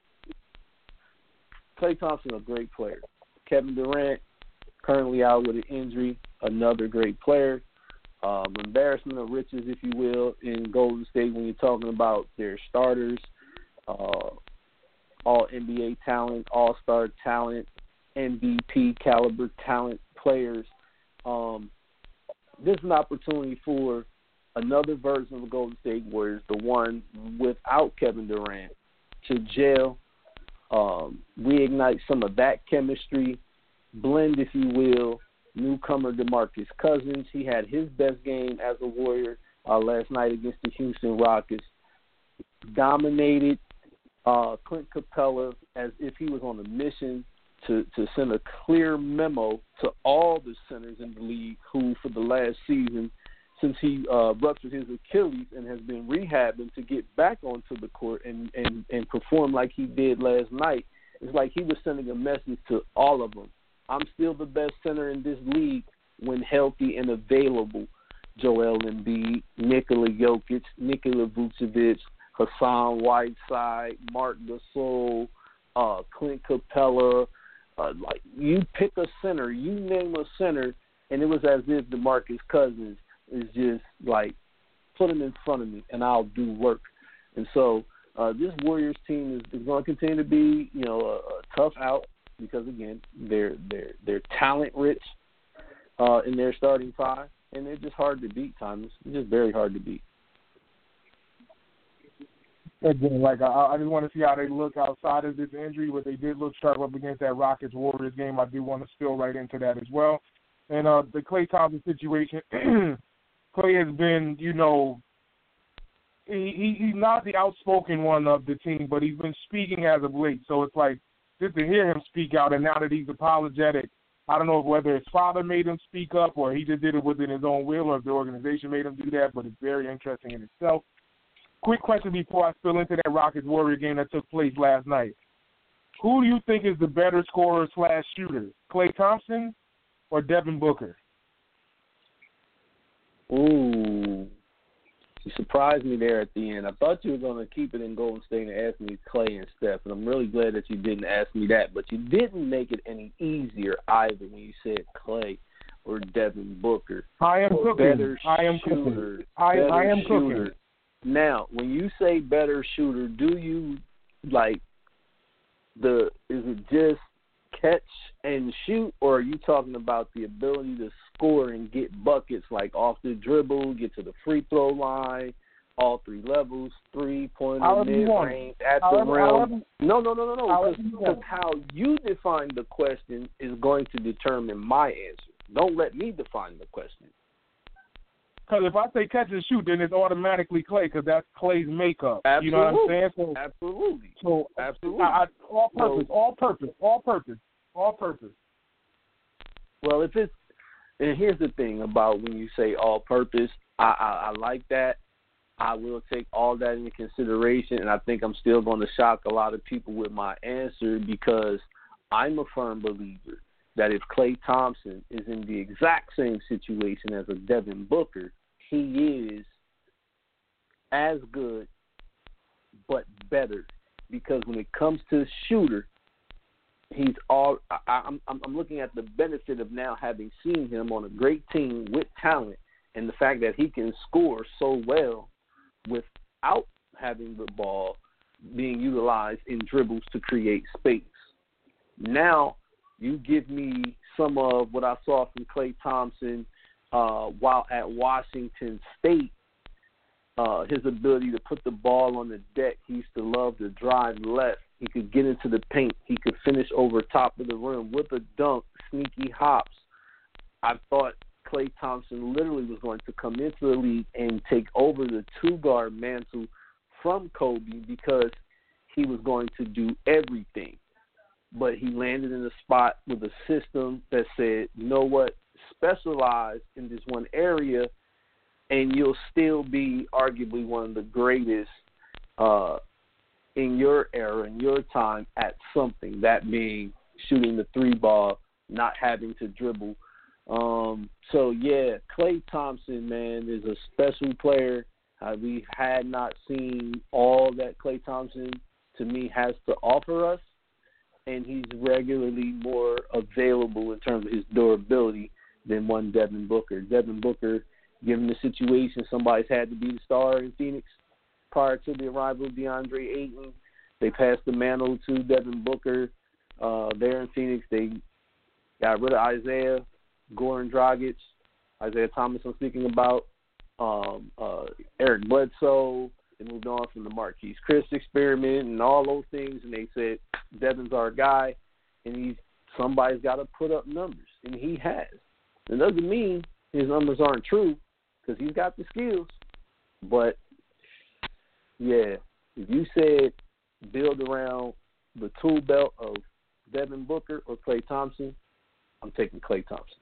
Klay Thompson, a great player. Kevin Durant, currently out with an injury, another great player. Embarrassment of riches, if you will, in Golden State when you're talking about their starters, all NBA talent, all-star talent, MVP caliber talent players. This is an opportunity for another version of the Golden State Warriors, the one without Kevin Durant, to gel, reignite some of that chemistry, blend, if you will, newcomer DeMarcus Cousins. He had his best game as a Warrior last night against the Houston Rockets. Dominated Clint Capella as if he was on a mission to send a clear memo to all the centers in the league who, for the last season, since he ruptured his Achilles and has been rehabbing to get back onto the court and perform like he did last night, it's like he was sending a message to all of them. I'm still the best center in this league when healthy and available. Joel Embiid, Nikola Jokic, Nikola Vucevic, Hassan Whiteside, Marc Gasol, Clint Capella. You pick a center, you name a center, and it was as if DeMarcus Cousins is just put him in front of me and I'll do work. And so this Warriors team is going to continue to be, a tough out because, again, they're talent rich. in their starting five, and they're just hard to beat, Thomas. It's just very hard to beat. Again, like I just want to see how they look outside of this injury, but they did look sharp up against that Rockets Warriors game. I do want to spill right into that as well. And the Klay Thompson situation, Klay has been, you know, he's not the outspoken one of the team, but he's been speaking as of late. So it's like just to hear him speak out, and now that he's apologetic, I don't know whether his father made him speak up or he just did it within his own will or if the organization made him do that, but it's very interesting in itself. Quick question before I spill into that Rockets-Warrior game that took place last night. Who do you think is the better scorer/shooter, Klay Thompson or Devin Booker? Ooh, you surprised me there at the end. I thought you were going to keep it in Golden State and ask me Klay and Steph, and I'm really glad that you didn't ask me that. But you didn't make it any easier either when you said Klay or Devin Booker. I am cooking. Better I am shooter. cooking. I am shooter. cooking. Now, when you say better shooter, do you is it just catch and shoot, or are you talking about the ability to score and get buckets like off the dribble, get to the free throw line, all three levels, three-pointer, mid-range, at the rim? No. Because how you define the question is going to determine my answer. Don't let me define the question. Because if I say catch and shoot, then it's automatically Klay because that's Klay's makeup. Absolutely. You know what I'm saying? So, absolutely. So absolutely. All purpose. Well, and here's the thing about when you say all purpose, I like that. I will take all that into consideration, and I think I'm still going to shock a lot of people with my answer because I'm a firm believer that if Klay Thompson is in the exact same situation as a Devin Booker, he is as good but better because when it comes to shooter, he's all. I'm looking at the benefit of now having seen him on a great team with talent and the fact that he can score so well without having the ball being utilized in dribbles to create space. Now, you give me some of what I saw from Klay Thompson while at Washington State, his ability to put the ball on the deck. He used to love to drive left. He could get into the paint. He could finish over top of the rim with a dunk, sneaky hops. I thought Klay Thompson literally was going to come into the league and take over the two-guard mantle from Kobe because he was going to do everything. But he landed in a spot with a system that said, you know what, specialize in this one area and you'll still be arguably one of the greatest in your era, in your time, at something, that being shooting the three ball, not having to dribble. So, yeah, Klay Thompson, man, is a special player. We had not seen all that Klay Thompson, to me, has to offer us. And he's regularly more available in terms of his durability than one Devin Booker. Devin Booker, given the situation, somebody's had to be the star in Phoenix prior to the arrival of DeAndre Ayton. They passed the mantle to Devin Booker there in Phoenix. They got rid of Isaiah, Goran Dragic, Isaiah Thomas I'm speaking about, Eric Bledsoe. They moved on from the Marquise Chris experiment and all those things, and they said, Devin's our guy, and somebody's got to put up numbers, and he has. It doesn't mean his numbers aren't true because he's got the skills. But, yeah, if you said build around the tool belt of Devin Booker or Klay Thompson, I'm taking Klay Thompson.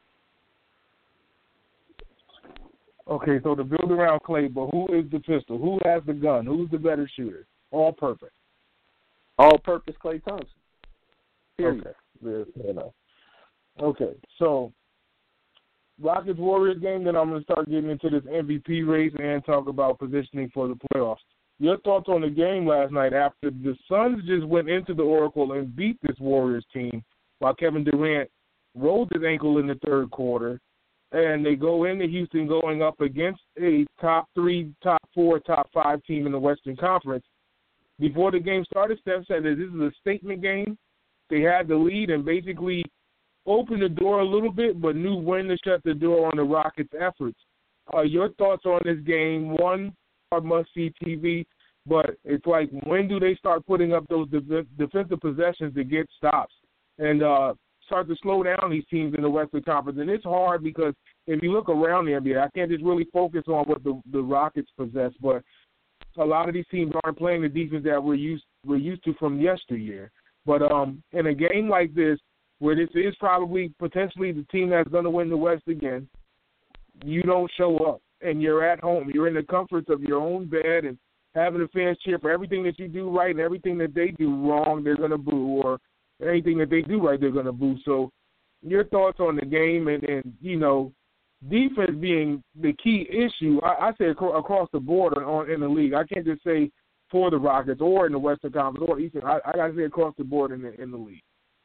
Okay, so to build around Klay, but who is the pistol? Who has the gun? Who's the better shooter? All purpose. All purpose Klay Thompson. Period. Okay, fair enough. Okay, so Rockets Warriors game, then I'm going to start getting into this MVP race and talk about positioning for the playoffs. Your thoughts on the game last night after the Suns just went into the Oracle and beat this Warriors team while Kevin Durant rolled his ankle in the third quarter, and they go into Houston going up against a top 3, top 4, top 5 team in the Western Conference. Before the game started, Steph said that this is a statement game. They had the lead, and basically opened the door a little bit, but knew when to shut the door on the Rockets' efforts. Your thoughts on this game? One, must-see TV, but it's like, when do they start putting up those defensive possessions to get stops and start to slow down these teams in the Western Conference? And it's hard because if you look around the NBA, I can't just really focus on what the Rockets possess, but a lot of these teams aren't playing the defense that we're used to from yesteryear. But in a game like this, where this is probably potentially the team that's going to win the West again, you don't show up, and you're at home. You're in the comforts of your own bed and having the fans cheer for everything that you do right, and everything that they do wrong, they're going to boo, or anything that they do right, they're going to boo. So your thoughts on the game and defense being the key issue, I say across the board in the league. I can't just say for the Rockets or in the Western Conference or Eastern. I got to say across the board in the league.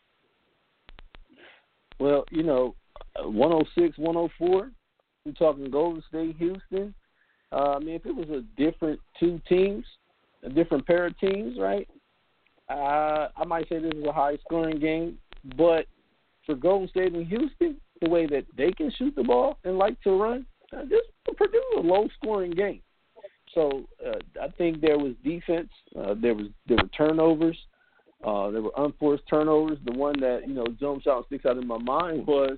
Well, 106, 104, we're talking Golden State, Houston. If it was a different two teams, a different pair of teams, right, I might say this is a high-scoring game. But for Golden State and Houston, the way that they can shoot the ball and like to run, this will produce a low-scoring game. So I think there was defense. There were turnovers. There were unforced turnovers. The one that, jumps out and sticks out in my mind was,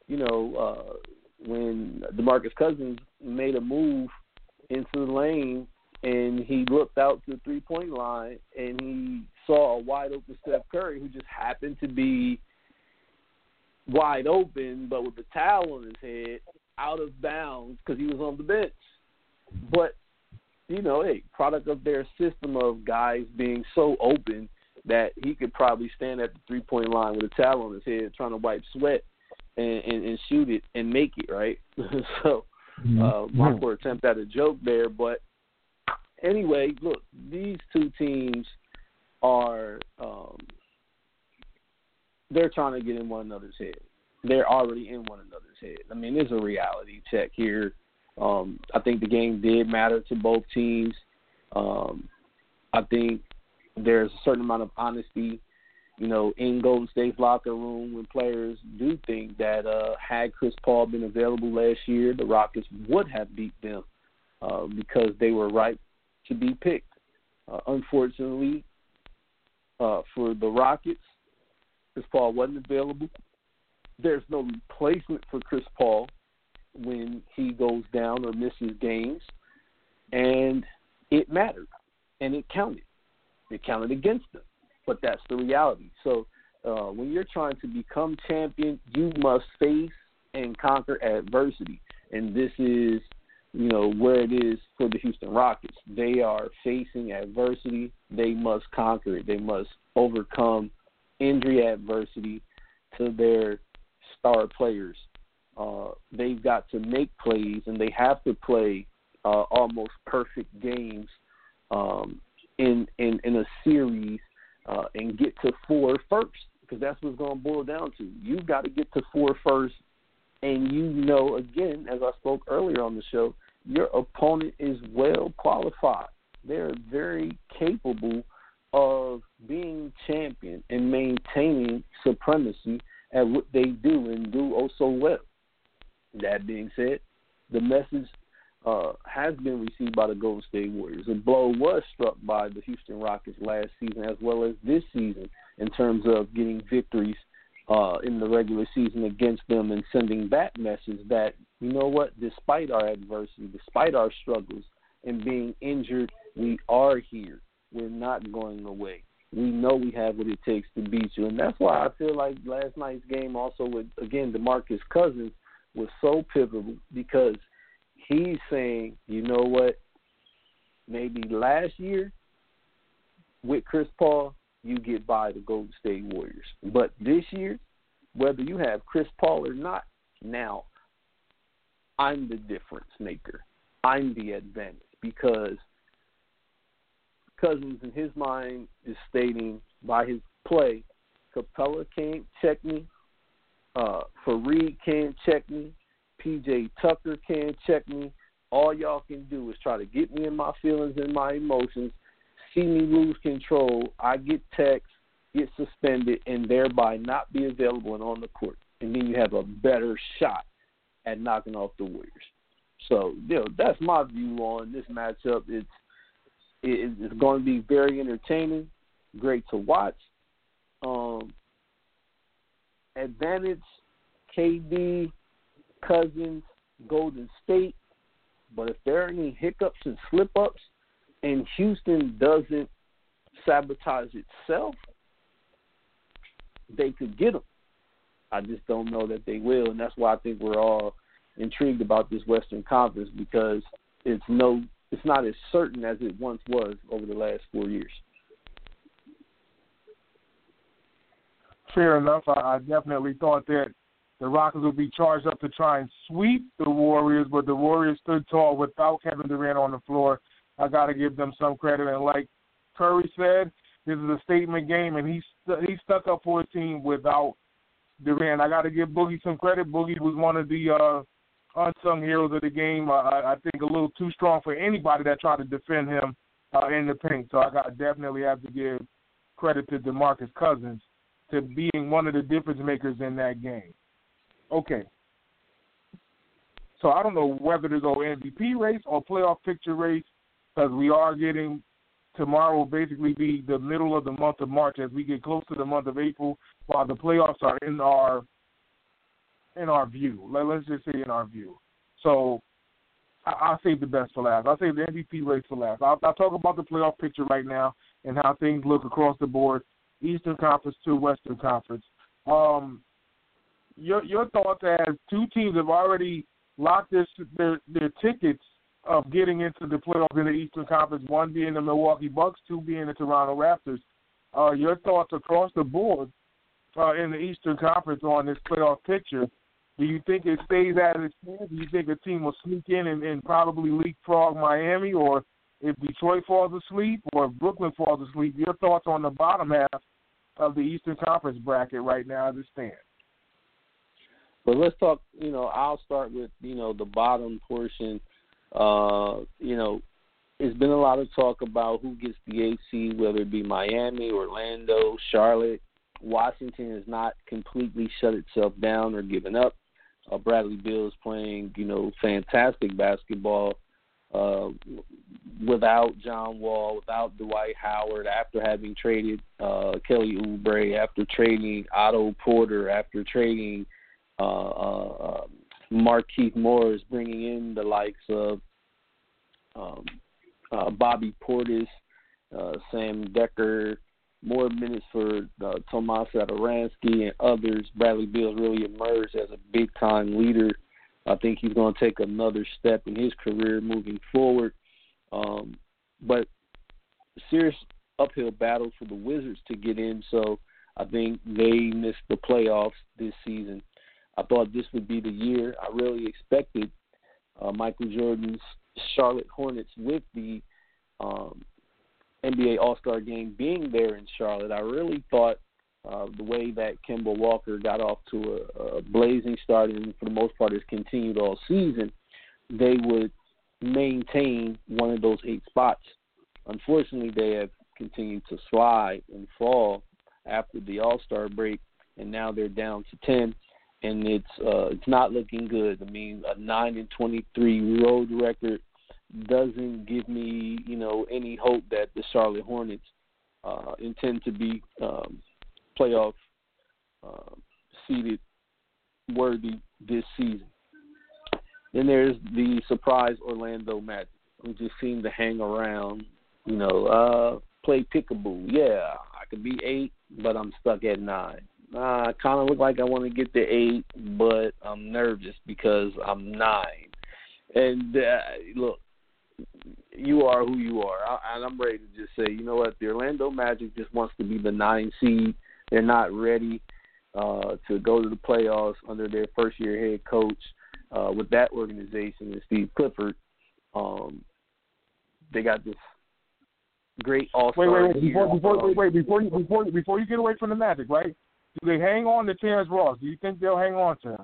when DeMarcus Cousins made a move into the lane and he looked out to the three-point line and he saw a wide-open Steph Curry who just happened to be wide open but with the towel on his head, out of bounds because he was on the bench. But, product of their system of guys being so open that he could probably stand at the three-point line with a towel on his head trying to wipe sweat and shoot it and make it, right? So, my poor attempt at a joke there. But anyway, look, these two teams are they're trying to get in one another's head. They're already in one another's head. There's a reality check here. I think the game did matter to both teams. I think there's a certain amount of honesty, in Golden State's locker room when players do think that had Chris Paul been available last year, the Rockets would have beat them because they were right to be picked. Unfortunately, for the Rockets, Chris Paul wasn't available. There's no replacement for Chris Paul when he goes down or misses games, and it mattered, and it counted. It counted against them, but that's the reality. So when you're trying to become champion, you must face and conquer adversity, and this is, where it is for the Houston Rockets. They are facing adversity. They must conquer it. They must overcome injury adversity to their star players. They've got to make plays, and they have to play almost perfect games in a series and get to 4 first, because that's what it's going to boil down to. You've got to get to 4 first, and again, as I spoke earlier on the show, your opponent is well qualified. They're very capable of being champion and maintaining supremacy at what they do and do oh so well. That being said, the message has been received by the Golden State Warriors. A blow was struck by the Houston Rockets last season as well as this season in terms of getting victories in the regular season against them and sending that message that, despite our adversity, despite our struggles and being injured, we are here. We're not going away. We know we have what it takes to beat you. And that's why I feel like last night's game also with, again, DeMarcus Cousins was so pivotal, because he's saying, maybe last year with Chris Paul, you get by the Golden State Warriors. But this year, whether you have Chris Paul or not, now I'm the difference maker. I'm the advantage, because Cousins in his mind is stating by his play, Capella can't check me, Fareed can't check me, PJ Tucker can't check me. All y'all can do is try to get me in my feelings and my emotions, see me lose control. I get text, get suspended, and thereby not be available and on the court. and then you have a better shot at knocking off the Warriors. So, that's my view on this matchup. It's going to be very entertaining, great to watch. Advantage, KD, Cousins, Golden State. But if there are any hiccups and slip-ups and Houston doesn't sabotage itself, they could get them. I just don't know that they will, and that's why I think we're all intrigued about this Western Conference, because it's not as certain as it once was over the last 4 years. Fair enough. I definitely thought that the Rockets would be charged up to try and sweep the Warriors, but the Warriors stood tall without Kevin Durant on the floor. I got to give them some credit. And like Curry said, this is a statement game, and he stuck up for a team without Durant. I got to give Boogie some credit. Boogie was one of the unsung heroes of the game. I think a little too strong for anybody that tried to defend him in the paint. So I definitely have to give credit to DeMarcus Cousins to being one of the difference makers in that game. Okay. So I don't know whether to go MVP race or playoff picture race, because we are getting – tomorrow will basically be the middle of the month of March as we get close to the month of April, while the playoffs are in our view. Let's just say in our view. So I'll save the best for last. I'll save the MVP race for last. I'll talk about the playoff picture right now and how things look across the board, Eastern Conference to Western Conference. Your thoughts as two teams have already locked their tickets of getting into the playoffs in the Eastern Conference, one being the Milwaukee Bucks, two being the Toronto Raptors. Your thoughts across the board in the Eastern Conference on this playoff picture. Do you think it stays as it stands? Do you think a team will sneak in and probably leapfrog Miami, or if Detroit falls asleep or if Brooklyn falls asleep? Your thoughts on the bottom half of the Eastern Conference bracket right now as it stands? But let's talk, I'll start with, the bottom portion. It's been a lot of talk about who gets the 8th seed, whether it be Miami, Orlando, Charlotte. Washington has not completely shut itself down or given up. Bradley Beal is playing, fantastic basketball without John Wall, without Dwight Howard, after having traded Kelly Oubre, after trading Otto Porter, after trading Markieff Morris, bringing in the likes of Bobby Portis, Sam Decker, more minutes for Tomas Satoransky and others. Bradley Beal's really emerged as a big-time leader. I think he's going to take another step in his career moving forward. But serious uphill battle for the Wizards to get in, so I think they missed the playoffs this season. I thought this would be the year. I really expected Michael Jordan's Charlotte Hornets with the NBA All-Star Game being there in Charlotte. I really thought the way that Kemba Walker got off to a blazing start and for the most part has continued all season, they would maintain one of those 8 spots. Unfortunately, they have continued to slide and fall after the All-Star break, and now they're down to 10. And it's not looking good. I mean, a 9-23 road record doesn't give me, any hope that the Charlotte Hornets intend to be playoff seeded worthy this season. Then there's the surprise Orlando Magic, who just seem to hang around, play peekaboo. Yeah, I could be 8, but I'm stuck at 9. I kind of look like I want to get to 8, but I'm nervous because I'm 9. And look, you are who you are. And I'm ready to just say, you know what, the Orlando Magic just wants to be the 9 seed. They're not ready to go to the playoffs under their first-year head coach with that organization and Steve Clifford. They got this great all-star. Before you get away from the Magic, right? Do they hang on to Terrence Ross? Do you think they'll hang on to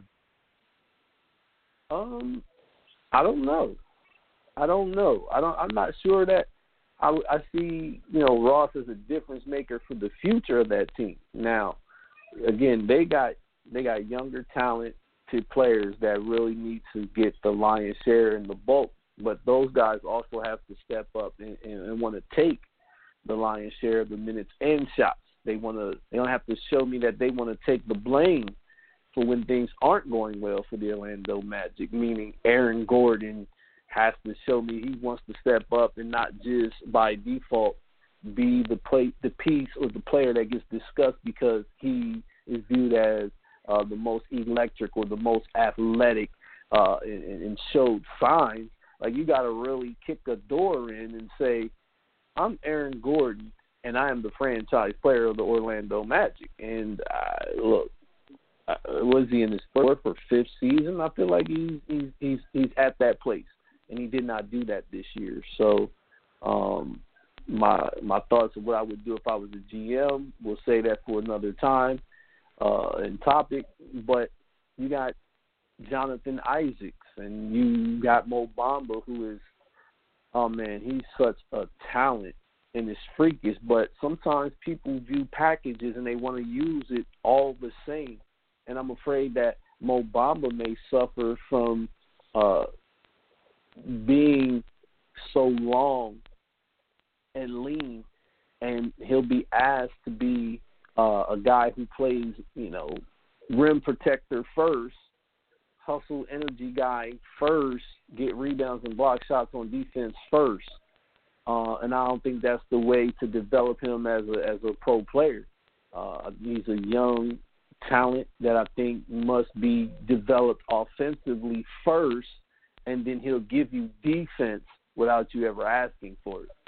him? I don't know. I'm not sure that I see, Ross as a difference maker for the future of that team. Now, again, they got they got younger talented players that really need to get the lion's share in the bulk. But those guys also have to step up and want to take the lion's share of the minutes and shots. They don't have to show me that they want to take the blame for when things aren't going well for the Orlando Magic, meaning Aaron Gordon has to show me he wants to step up and not just by default be the piece or the player that gets discussed because he is viewed as the most electric or the most athletic and showed signs. Like, you got to really kick a door in and say, I'm Aaron Gordon, and I am the franchise player of the Orlando Magic. And look, was he in his fourth or fifth season? I feel like he's at that place, and he did not do that this year. So my thoughts of what I would do if I was a GM, we'll say that for another time and topic. But you got Jonathan Isaacs, and you got Mo Bamba, who is, oh man, he's such a talent and is freakish. But sometimes people view packages and they want to use it all the same. And I'm afraid that Mo Bamba may suffer from being so long and lean, and he'll be asked to be a guy who plays, rim protector first, hustle energy guy first, get rebounds and block shots on defense first. And I don't think that's the way to develop him as a pro player. He's a young talent that I think must be developed offensively first, and then he'll give you defense without you ever asking for it.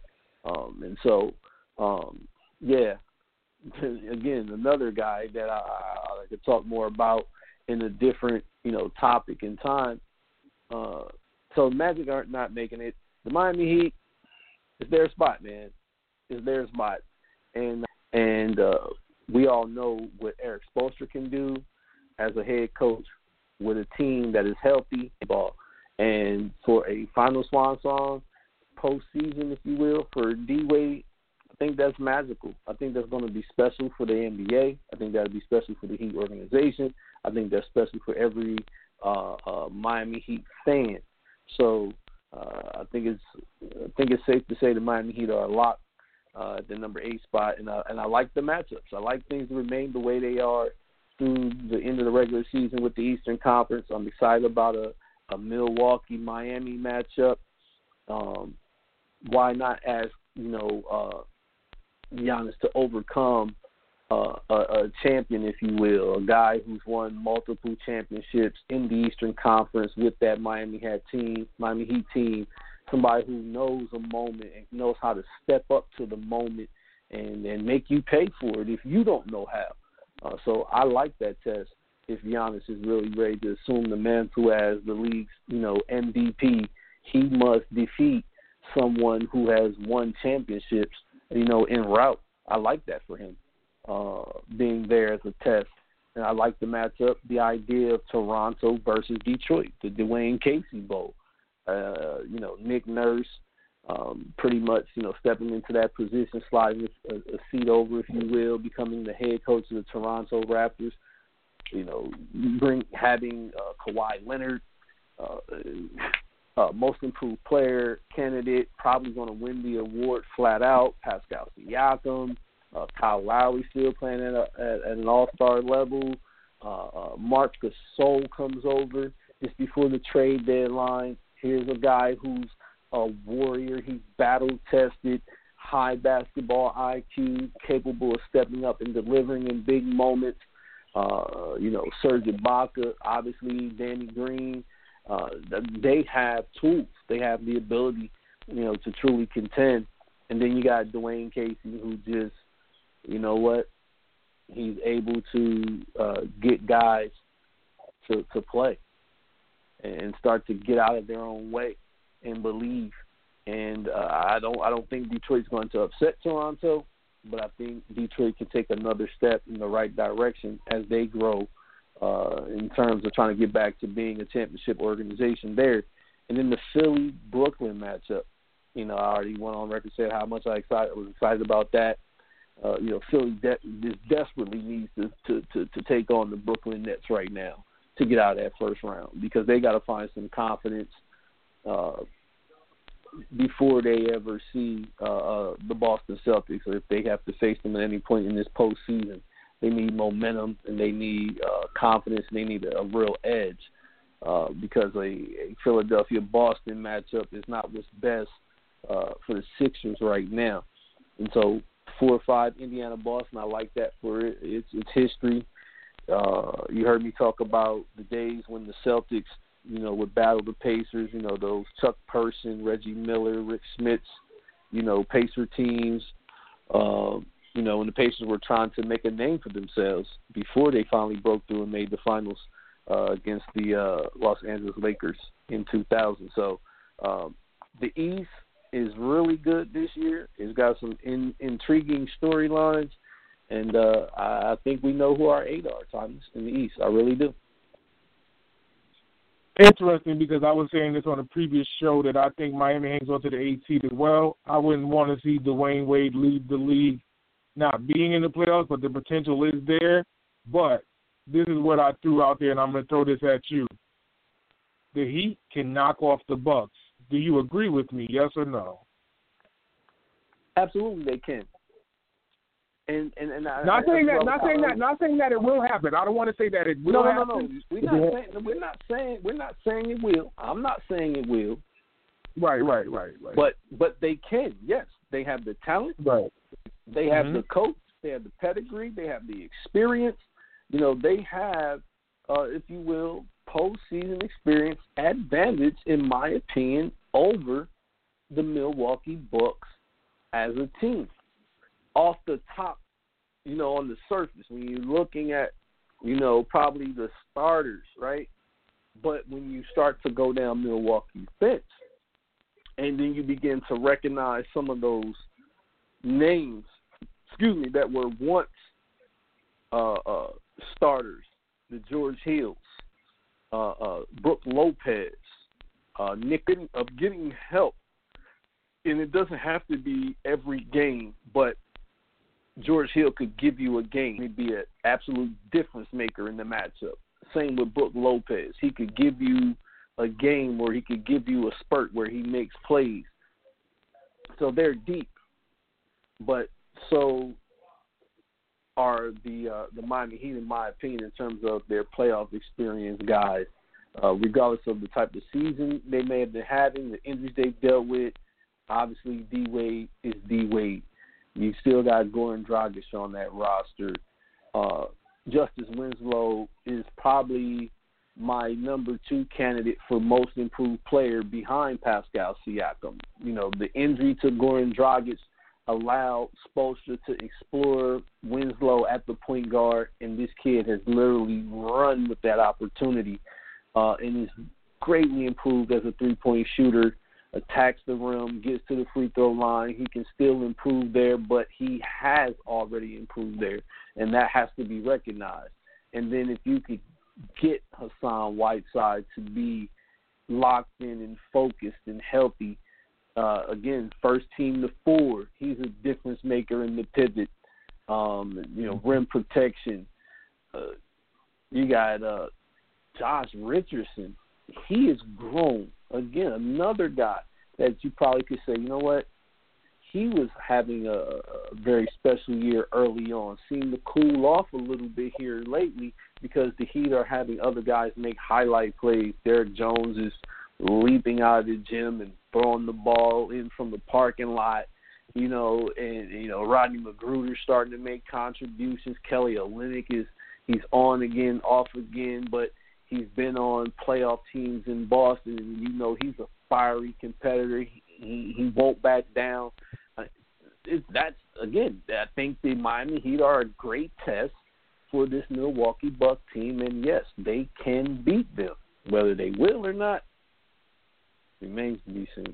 Again, another guy that I could talk more about in a different, topic and time. So Magic are not making it. The Miami Heat, it's their spot, man. It's their spot. And we all know what Eric Spoelstra can do as a head coach with a team that is healthy. And for a final swan song, postseason, if you will, for D-Wade, I think that's magical. I think that's going to be special for the NBA. I think that would be special for the Heat organization. I think that's special for every Miami Heat fan. So I think it's safe to say the Miami Heat are a lock at the number 8 spot, and I like the matchups. I like things to remain the way they are through the end of the regular season with the Eastern Conference. I'm excited about a Milwaukee-Miami matchup. Why not ask Giannis to overcome a champion, if you will, a guy who's won multiple championships in the Eastern Conference with that Miami Heat team, somebody who knows a moment and knows how to step up to the moment and make you pay for it if you don't know how. So I like that test if Giannis is really ready to assume the mantle as the league's, MVP. He must defeat someone who has won championships, en route. I like that for him, being there as a test. And I like the matchup, the idea of Toronto versus Detroit, the Dwayne Casey Bowl. Nick Nurse pretty much, stepping into that position, sliding a seat over, if you will, becoming the head coach of the Toronto Raptors. Having Kawhi Leonard, most improved player candidate, probably going to win the award flat out. Pascal Siakam, Kyle Lowry still playing at an all-star level. Marc Gasol comes over just before the trade deadline. Here's a guy who's a warrior. He's battle-tested, high basketball IQ, capable of stepping up and delivering in big moments. Serge Ibaka, obviously, Danny Green. They have tools. They have the ability, to truly contend. And then you got Dwayne Casey, who just, he's able to get guys to play and start to get out of their own way and believe. And I don't think Detroit's going to upset Toronto, but I think Detroit can take another step in the right direction as they grow in terms of trying to get back to being a championship organization there. And then the Philly-Brooklyn matchup, I already went on record saying how much I was excited about that. Philly just desperately needs to take on the Brooklyn Nets right now to get out of that first round, because they got to find some confidence before they ever see the Boston Celtics, or if they have to face them at any point in this postseason. They need momentum, and they need confidence, and they need a real edge, because a Philadelphia-Boston matchup is not what's best for the Sixers right now. And so 4-5 Indiana-Boston, I like that for it. It's history. You heard me talk about the days when the Celtics, would battle the Pacers, those Chuck Person, Reggie Miller, Rick Smits, Pacer teams, when the Pacers were trying to make a name for themselves before they finally broke through and made the finals against the Los Angeles Lakers in 2000. So the East is really good this year. It's got some intriguing storylines, and I think we know who our 8 are, Thomas, in the East. I really do. Interesting, because I was saying this on a previous show that I think Miami hangs on to the 8th seed as well. I wouldn't want to see Dwayne Wade leave the league not being in the playoffs, but the potential is there. But this is what I threw out there, and I'm going to throw this at you. The Heat can knock off the Bucks. Do you agree with me, yes or no? Absolutely, they can. And not saying that it will happen. I don't want to say that it will happen. No. We're not saying it will. I'm not saying it will. Right. But they can. Yes, they have the talent. Right. They have the coach. They have the pedigree. They have the experience. They have, if you will, postseason experience advantage, in my opinion, over the Milwaukee Bucks as a team. Off the top, on the surface, when you're looking at, probably the starters, right? But when you start to go down Milwaukee's bench, and then you begin to recognize some of those names, that were once starters, the George Hills, Brook Lopez, getting help. And it doesn't have to be every game, but George Hill could give you a game. He'd be an absolute difference maker in the matchup. Same with Brook Lopez. He could give you a game where he could give you a spurt where he makes plays. So they're deep. But so are the Miami Heat, in my opinion, in terms of their playoff experience guys. Regardless of the type of season they may have been having, the injuries they've dealt with, obviously D-Wade is D-Wade. You still got Goran Dragic on that roster. Justice Winslow is probably my number 2 candidate for most improved player behind Pascal Siakam. The injury to Goran Dragic allowed Spoelstra to explore Winslow at the point guard, and this kid has literally run with that opportunity and is greatly improved as a three-point shooter, attacks the rim, gets to the free throw line. He can still improve there, but he has already improved there, and that has to be recognized. And then if you could get Hassan Whiteside to be locked in and focused and healthy, again, first team to 4, he's a difference maker in the pivot, rim protection. You got Josh Richardson. He has grown. Again, another guy that you probably could say, you know what, he was having a very special year early on. Seemed to cool off a little bit here lately because the Heat are having other guys make highlight plays. Derek Jones is leaping out of the gym and throwing the ball in from the parking lot, and Rodney McGruder starting to make contributions. Kelly Olynyk he's on again, off again, but he's been on playoff teams in Boston, and he's a fiery competitor. He won't back down. That's, again, I think the Miami Heat are a great test for this Milwaukee Bucks team, and yes, they can beat them. Whether they will or not remains to be seen.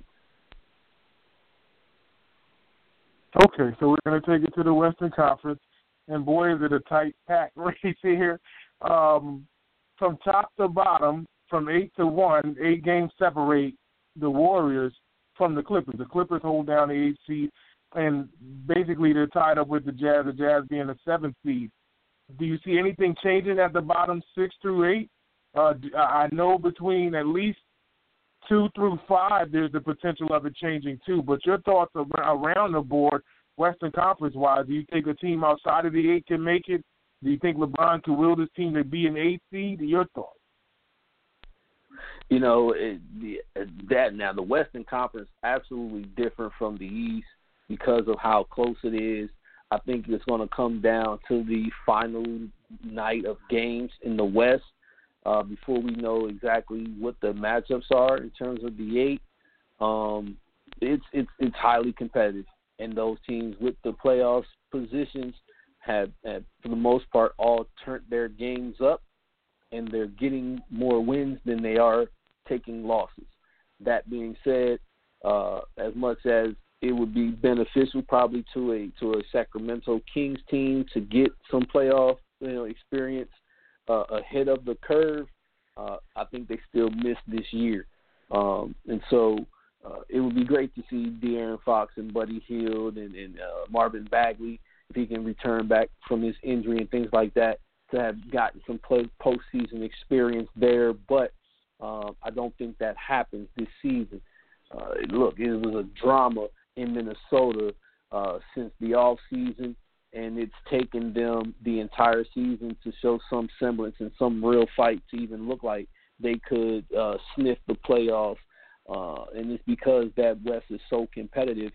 Okay, so we're going to take it to the Western Conference, and boy, is it a tight pack race here. From top to bottom, from 8-1, 8 games separate the Warriors from the Clippers. The Clippers hold down the 8th seed. and basically they're tied up with the Jazz being the 7th seed. Do you see anything changing at the bottom 6 through 8? I know between at least 2 through 5, there's the potential of it changing too. But your thoughts around the board, Western Conference-wise, do you think a team outside of the 8 can make it? Do you think LeBron can will this team to be an 8 seed? Your thoughts? You know, the Western Conference absolutely different from the East because of how close it is. I think it's going to come down to the final night of games in the West before we know exactly what the matchups are in terms of the 8. It's highly competitive, and those teams with the playoffs positions have for the most part, all turned their games up, and they're getting more wins than they are taking losses. That being said, as much as it would be beneficial probably to a Sacramento Kings team to get some playoff experience ahead of the curve, I think they still missed this year. And so it would be great to see De'Aaron Fox and Buddy Hield and Marvin Bagley, if he can return back from his injury and things like that, to have gotten some postseason experience there. But I don't think that happens this season. Look, it was a drama in Minnesota since the off season, and it's taken them the entire season to show some semblance and some real fight to even look like they could sniff the playoffs. And it's because that West is so competitive,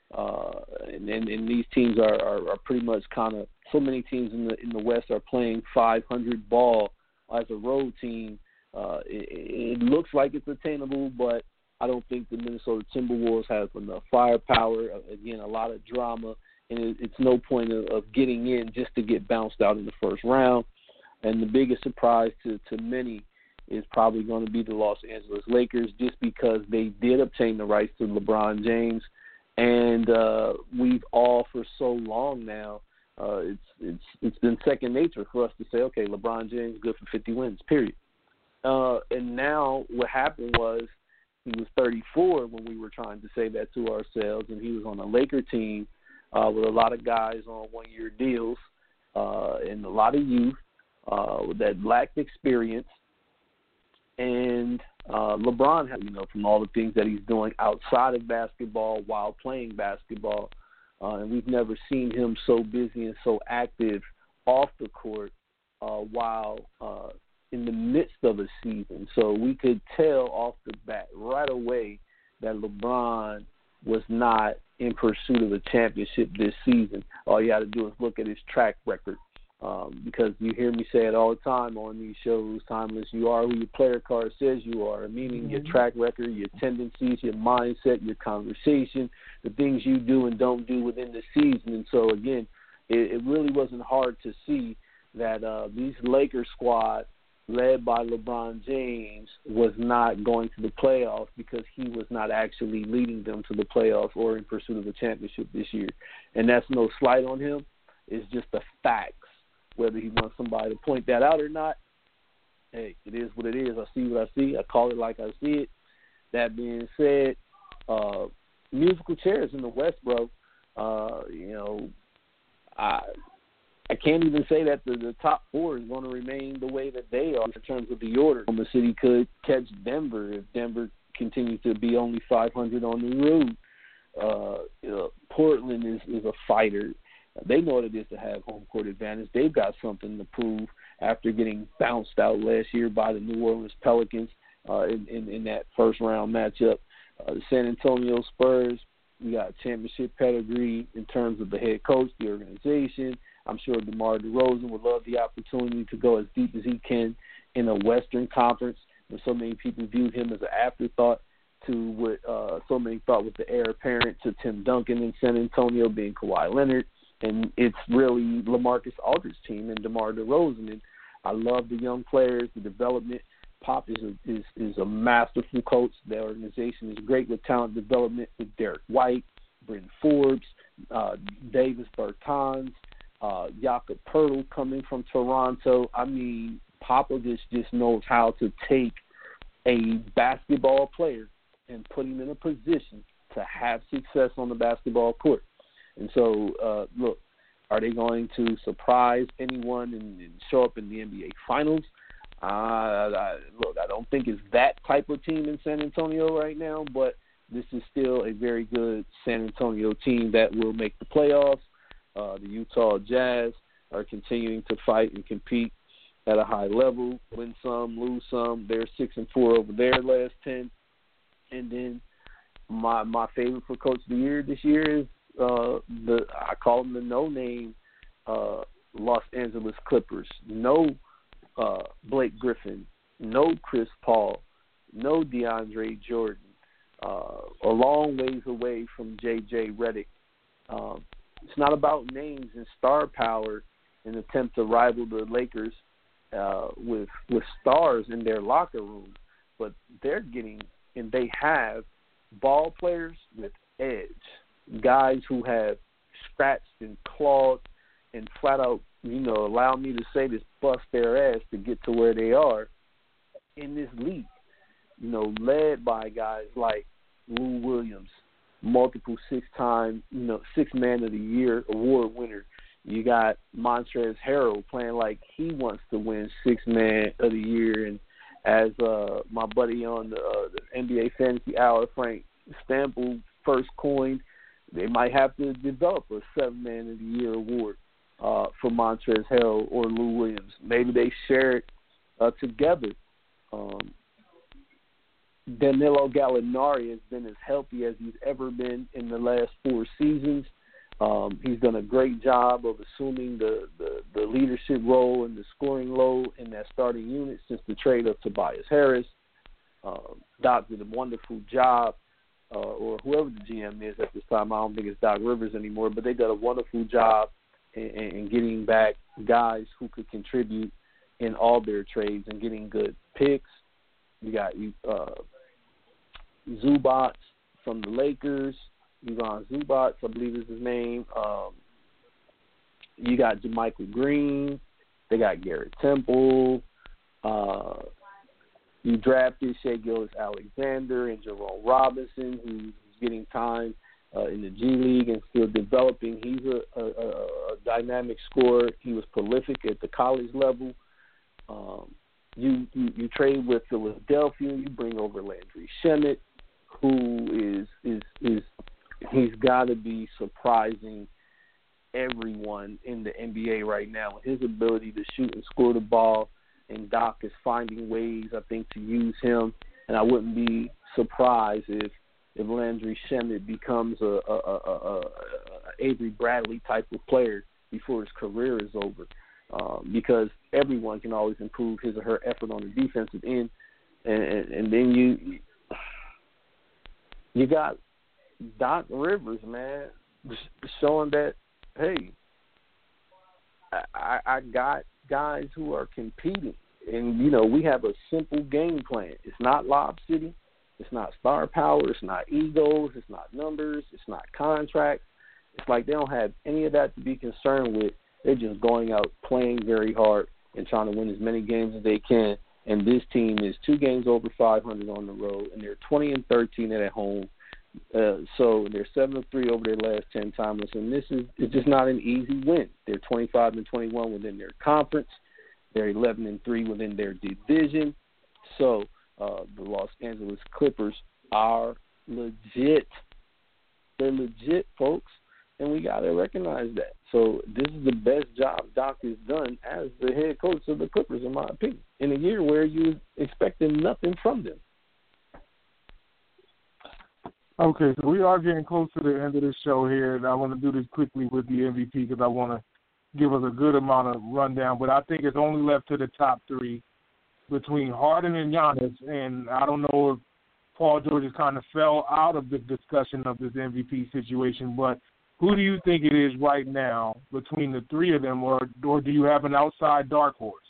and these teams are pretty much kind of, so many teams in the West are playing 500 ball as a road team. It looks like it's attainable, but I don't think the Minnesota Timberwolves have enough firepower. Again, a lot of drama, and it's no point of getting in just to get bounced out in the first round. And the biggest surprise to many is probably going to be the Los Angeles Lakers, just because they did obtain the rights to LeBron James. And we've all, for so long now, it's been second nature for us to say, okay, LeBron James good for 50 wins, period. And now what happened was, he was 34 when we were trying to say that to ourselves, and he was on a Laker team with a lot of guys on one-year deals and a lot of youth that lacked experience. And LeBron, from all the things that he's doing outside of basketball while playing basketball, and we've never seen him so busy and so active off the court while in the midst of a season. So we could tell off the bat right away that LeBron was not in pursuit of a championship this season. All you got to do is look at his track record, because you hear me say it all the time on these shows, Timeless, you are who your player card says you are, meaning your track record, your tendencies, your mindset, your conversation, the things you do and don't do within the season. And so, again, it really wasn't hard to see that these Lakers squad, led by LeBron James, was not going to the playoffs because he was not actually leading them to the playoffs or in pursuit of a championship this year. And that's no slight on him. It's just the facts. Whether he wants somebody to point that out or not, hey, it is what it is. I see what I see. I call it like I see it. That being said, musical chairs in the West, bro. I can't even say that the top four is going to remain the way that they are in terms of the order. Oklahoma City could catch Denver if Denver continues to be only 500 on the road. Portland is a fighter. They know what it is to have home court advantage. They've got something to prove after getting bounced out last year by the New Orleans Pelicans in that first-round matchup. The San Antonio Spurs, we got championship pedigree in terms of the head coach, the organization. I'm sure DeMar DeRozan would love the opportunity to go as deep as he can in a Western Conference, when so many people viewed him as an afterthought to what so many thought was the heir apparent to Tim Duncan in San Antonio being Kawhi Leonard. And it's really LaMarcus Aldridge's team and DeMar DeRozan. And I love the young players, the development. Pop is a masterful coach. The organization is great with talent development with Derek White, Bryn Forbes, Davis Bertans, Jakob Poeltl coming from Toronto. I mean, Popovich just knows how to take a basketball player and put him in a position to have success on the basketball court. And so, look, are they going to surprise anyone and show up in the NBA Finals? Look, I don't think it's that type of team in San Antonio right now, but this is still a very good San Antonio team that will make the playoffs. The Utah Jazz are continuing to fight and compete at a high level, win some, lose some. They're 6-4 over their last 10. And then my favorite for Coach of the Year this year is I call them the no-name Los Angeles Clippers. No Blake Griffin, no Chris Paul, no DeAndre Jordan. A long ways away from J.J. Redick. It's not about names and star power in an attempt to rival the Lakers with stars in their locker room, but they're getting and they have ball players with edge, guys who have scratched and clawed and flat out, allow me to say this, bust their ass to get to where they are in this league. Led by guys like Lou Williams, multiple six-time, Sixth Man of the Year award winner. You got Montrezl Harrell playing like he wants to win Sixth Man of the Year. And as my buddy on the NBA Fantasy Hour, Frank Stample, first coined, they might have to develop a Seventh Man of the Year award for Montrezl Harrell or Lou Williams. Maybe they share it together. Danilo Gallinari has been as healthy as he's ever been in the last 4 seasons. He's done a great job of assuming the leadership role and the scoring load in that starting unit since the trade of Tobias Harris. Doc did a wonderful job, or whoever the GM is at this time. I don't think it's Doc Rivers anymore, but they did a wonderful job in getting back guys who could contribute in all their trades and getting good picks. You got Zubac from the Lakers. Ivan Zubac, I believe is his name. You got JaMychal Green. They got Garrett Temple. You drafted Shai Gilgeous-Alexander and Jerome Robinson, who's getting time in the G League and still developing. He's a dynamic scorer. He was prolific at the college level. You trade with Philadelphia. You bring over Landry Shamet, who is he's got to be surprising everyone in the NBA right now with his ability to shoot and score the ball. And Doc is finding ways, I think, to use him. And I wouldn't be surprised if Landry Shamet becomes a Avery Bradley type of player before his career is over. Because everyone can always improve his or her effort on the defensive end. And then you got Doc Rivers, man, showing that, hey, I got guys who are competing. And, we have a simple game plan. It's not Lob City. It's not star power. It's not egos. It's not numbers. It's not contracts. It's like they don't have any of that to be concerned with. They're just going out, playing very hard, and trying to win as many games as they can. And this team is 2 games over 500 on the road, and they're 20-13 at home. So they're 7-3 over their last 10 timers, and this is just not an easy win. They're 25-21 within their conference. They're 11-3 within their division. So the Los Angeles Clippers are legit. They're legit, folks, and we got to recognize that. So this is the best job Doc has done as the head coach of the Clippers, in my opinion, in a year where you're expecting nothing from them. Okay, so we are getting close to the end of the show here, and I want to do this quickly with the MVP because I want to give us a good amount of rundown, but I think it's only left to the top 3 between Harden and Giannis, and I don't know if Paul George has kind of fell out of the discussion of this MVP situation, but who do you think it is right now between the 3 of them, or do you have an outside dark horse?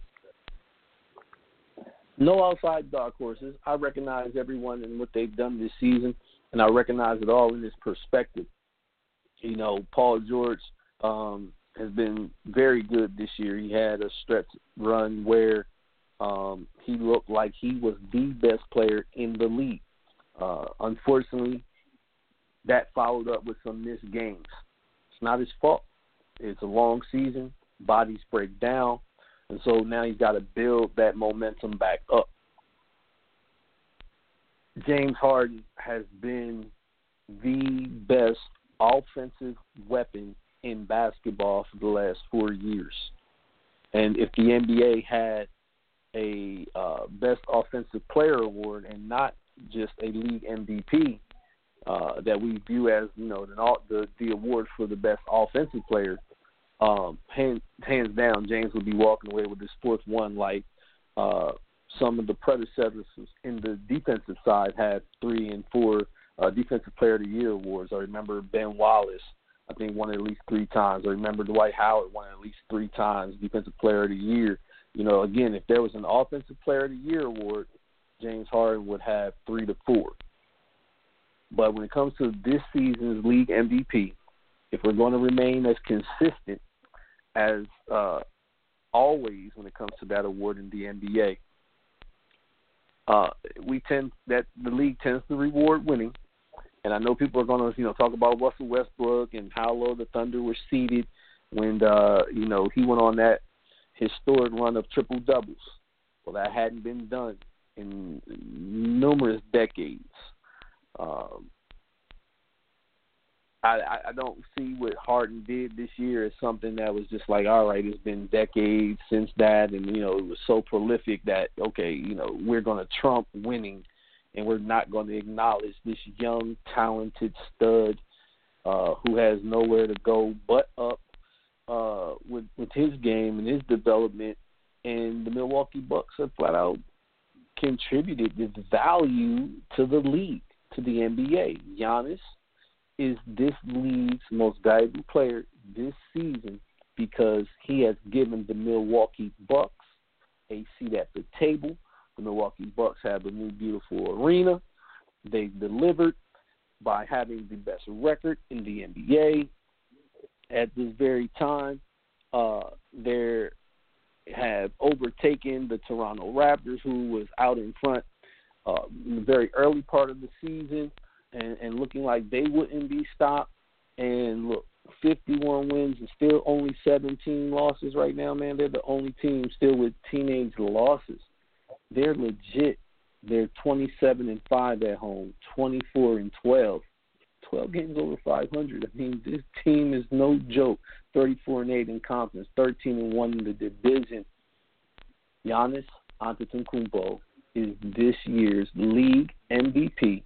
No outside dark horses. I recognize everyone and what they've done this season, and I recognize it all in this perspective. Paul George has been very good this year. He had a stretch run where he looked like he was the best player in the league. Unfortunately, that followed up with some missed games. not his fault. It's a long season. Bodies break down. And so now he's got to build that momentum back up. James Harden has been the best offensive weapon in basketball for the last 4 years. And if the NBA had a Best Offensive Player award and not just a league MVP that we view as, the award for the best offensive player, hands down, James would be walking away with this fourth one like some of the predecessors in the defensive side had 3 and 4 Defensive Player of the Year awards. I remember Ben Wallace, I think, won at least 3 times. I remember Dwight Howard won at least 3 times Defensive Player of the Year. Again, if there was an Offensive Player of the Year award, James Harden would have 3 to 4. But when it comes to this season's league MVP, if we're going to remain as consistent as always when it comes to that award in the NBA, the league tends to reward winning. And I know people are going to, talk about Russell Westbrook and how low the Thunder were seeded when, he went on that historic run of triple-doubles. Well, that hadn't been done in numerous decades. I don't see what Harden did this year as something that was just like, all right, it's been decades since that, and, it was so prolific that, okay, we're going to trump winning, and we're not going to acknowledge this young, talented stud who has nowhere to go but up with his game and his development. And the Milwaukee Bucks have flat out contributed this value to the league, to the NBA. Giannis is this league's most valuable player this season because he has given the Milwaukee Bucks a seat at the table. The Milwaukee Bucks have a new, beautiful arena. They've delivered by having the best record in the NBA. At this very time, they have overtaken the Toronto Raptors, who was out in front in the very early part of the season and looking like they wouldn't be stopped. And look, 51 wins and still only 17 losses right now, man. They're the only team still with teenage losses. They're legit. They're 27-5 at home, 24-12. 12 games over 500. I mean, this team is no joke. 34-8 in conference, 13-1 in the division. Giannis Antetokounmpo is this year's league MVP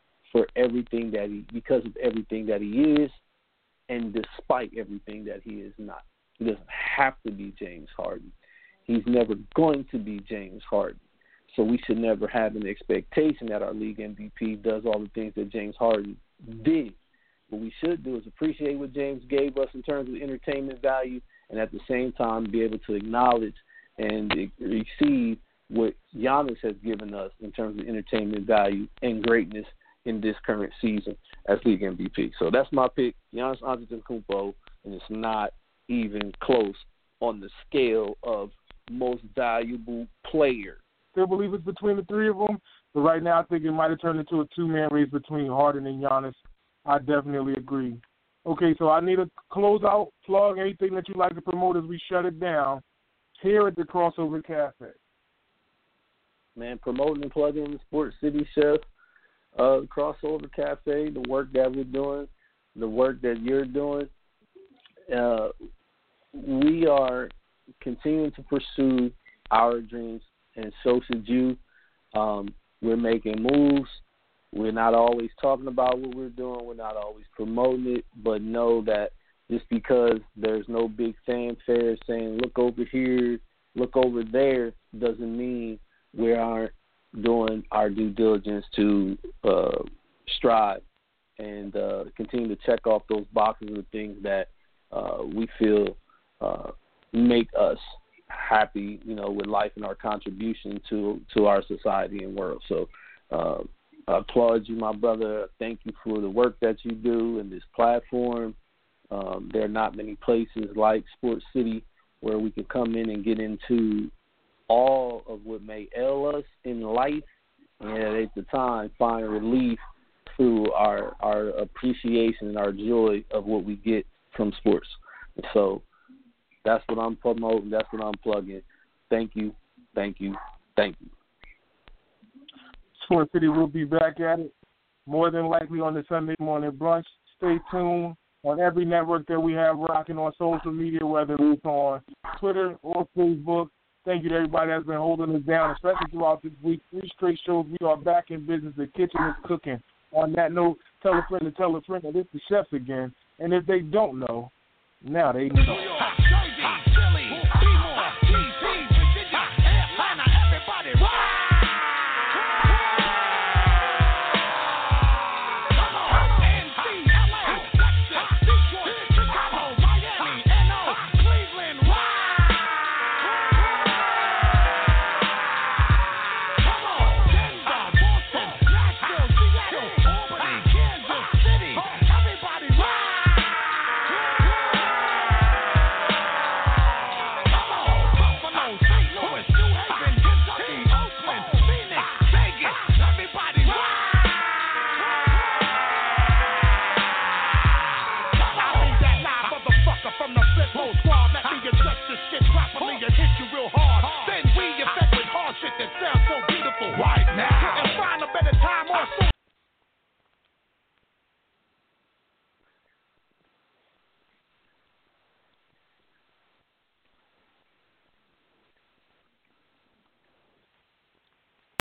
because of everything that he is, and despite everything that he is not. He doesn't have to be James Harden. He's never going to be James Harden. So we should never have an expectation that our league MVP does all the things that James Harden did. What we should do is appreciate what James gave us in terms of entertainment value, and at the same time be able to acknowledge and receive what Giannis has given us in terms of entertainment value and greatness in this current season as league MVP. So that's my pick, Giannis Antetokounmpo, and it's not even close on the scale of most valuable player. Still believe it's between the three of them, but right now I think it might have turned into a two-man race between Harden and Giannis. I definitely agree. Okay, so I need a closeout plug, anything that you'd like to promote as we shut it down here at the Crossover Cafe. Man, promoting and plugging the Sports City Chef, Crossover Cafe, the work that we're doing, the work that you're doing. We are continuing to pursue our dreams, and so should you. We're making moves. We're not always talking about what we're doing. We're not always promoting it, but know that just because there's no big fanfare saying, look over here, look over there, doesn't mean we aren't doing our due diligence to strive and continue to check off those boxes of things that we feel make us happy, with life and our contribution to our society and world. So I applaud you, my brother. Thank you for the work that you do in this platform. There are not many places like Sports City where we can come in and get into all of what may ail us in life, and at the time find relief through our appreciation and our joy of what we get from sports. And so that's what I'm promoting. That's what I'm plugging. Thank you, thank you, thank you. Sports City will be back at it, more than likely on the Sunday morning brunch. Stay tuned on every network that we have rocking on social media, whether it's on Twitter or Facebook. Thank you to everybody that's been holding us down, especially throughout this week. 3 straight shows. We are back in business. The kitchen is cooking. On that note, tell a friend that it's the chefs again. And if they don't know, now they know.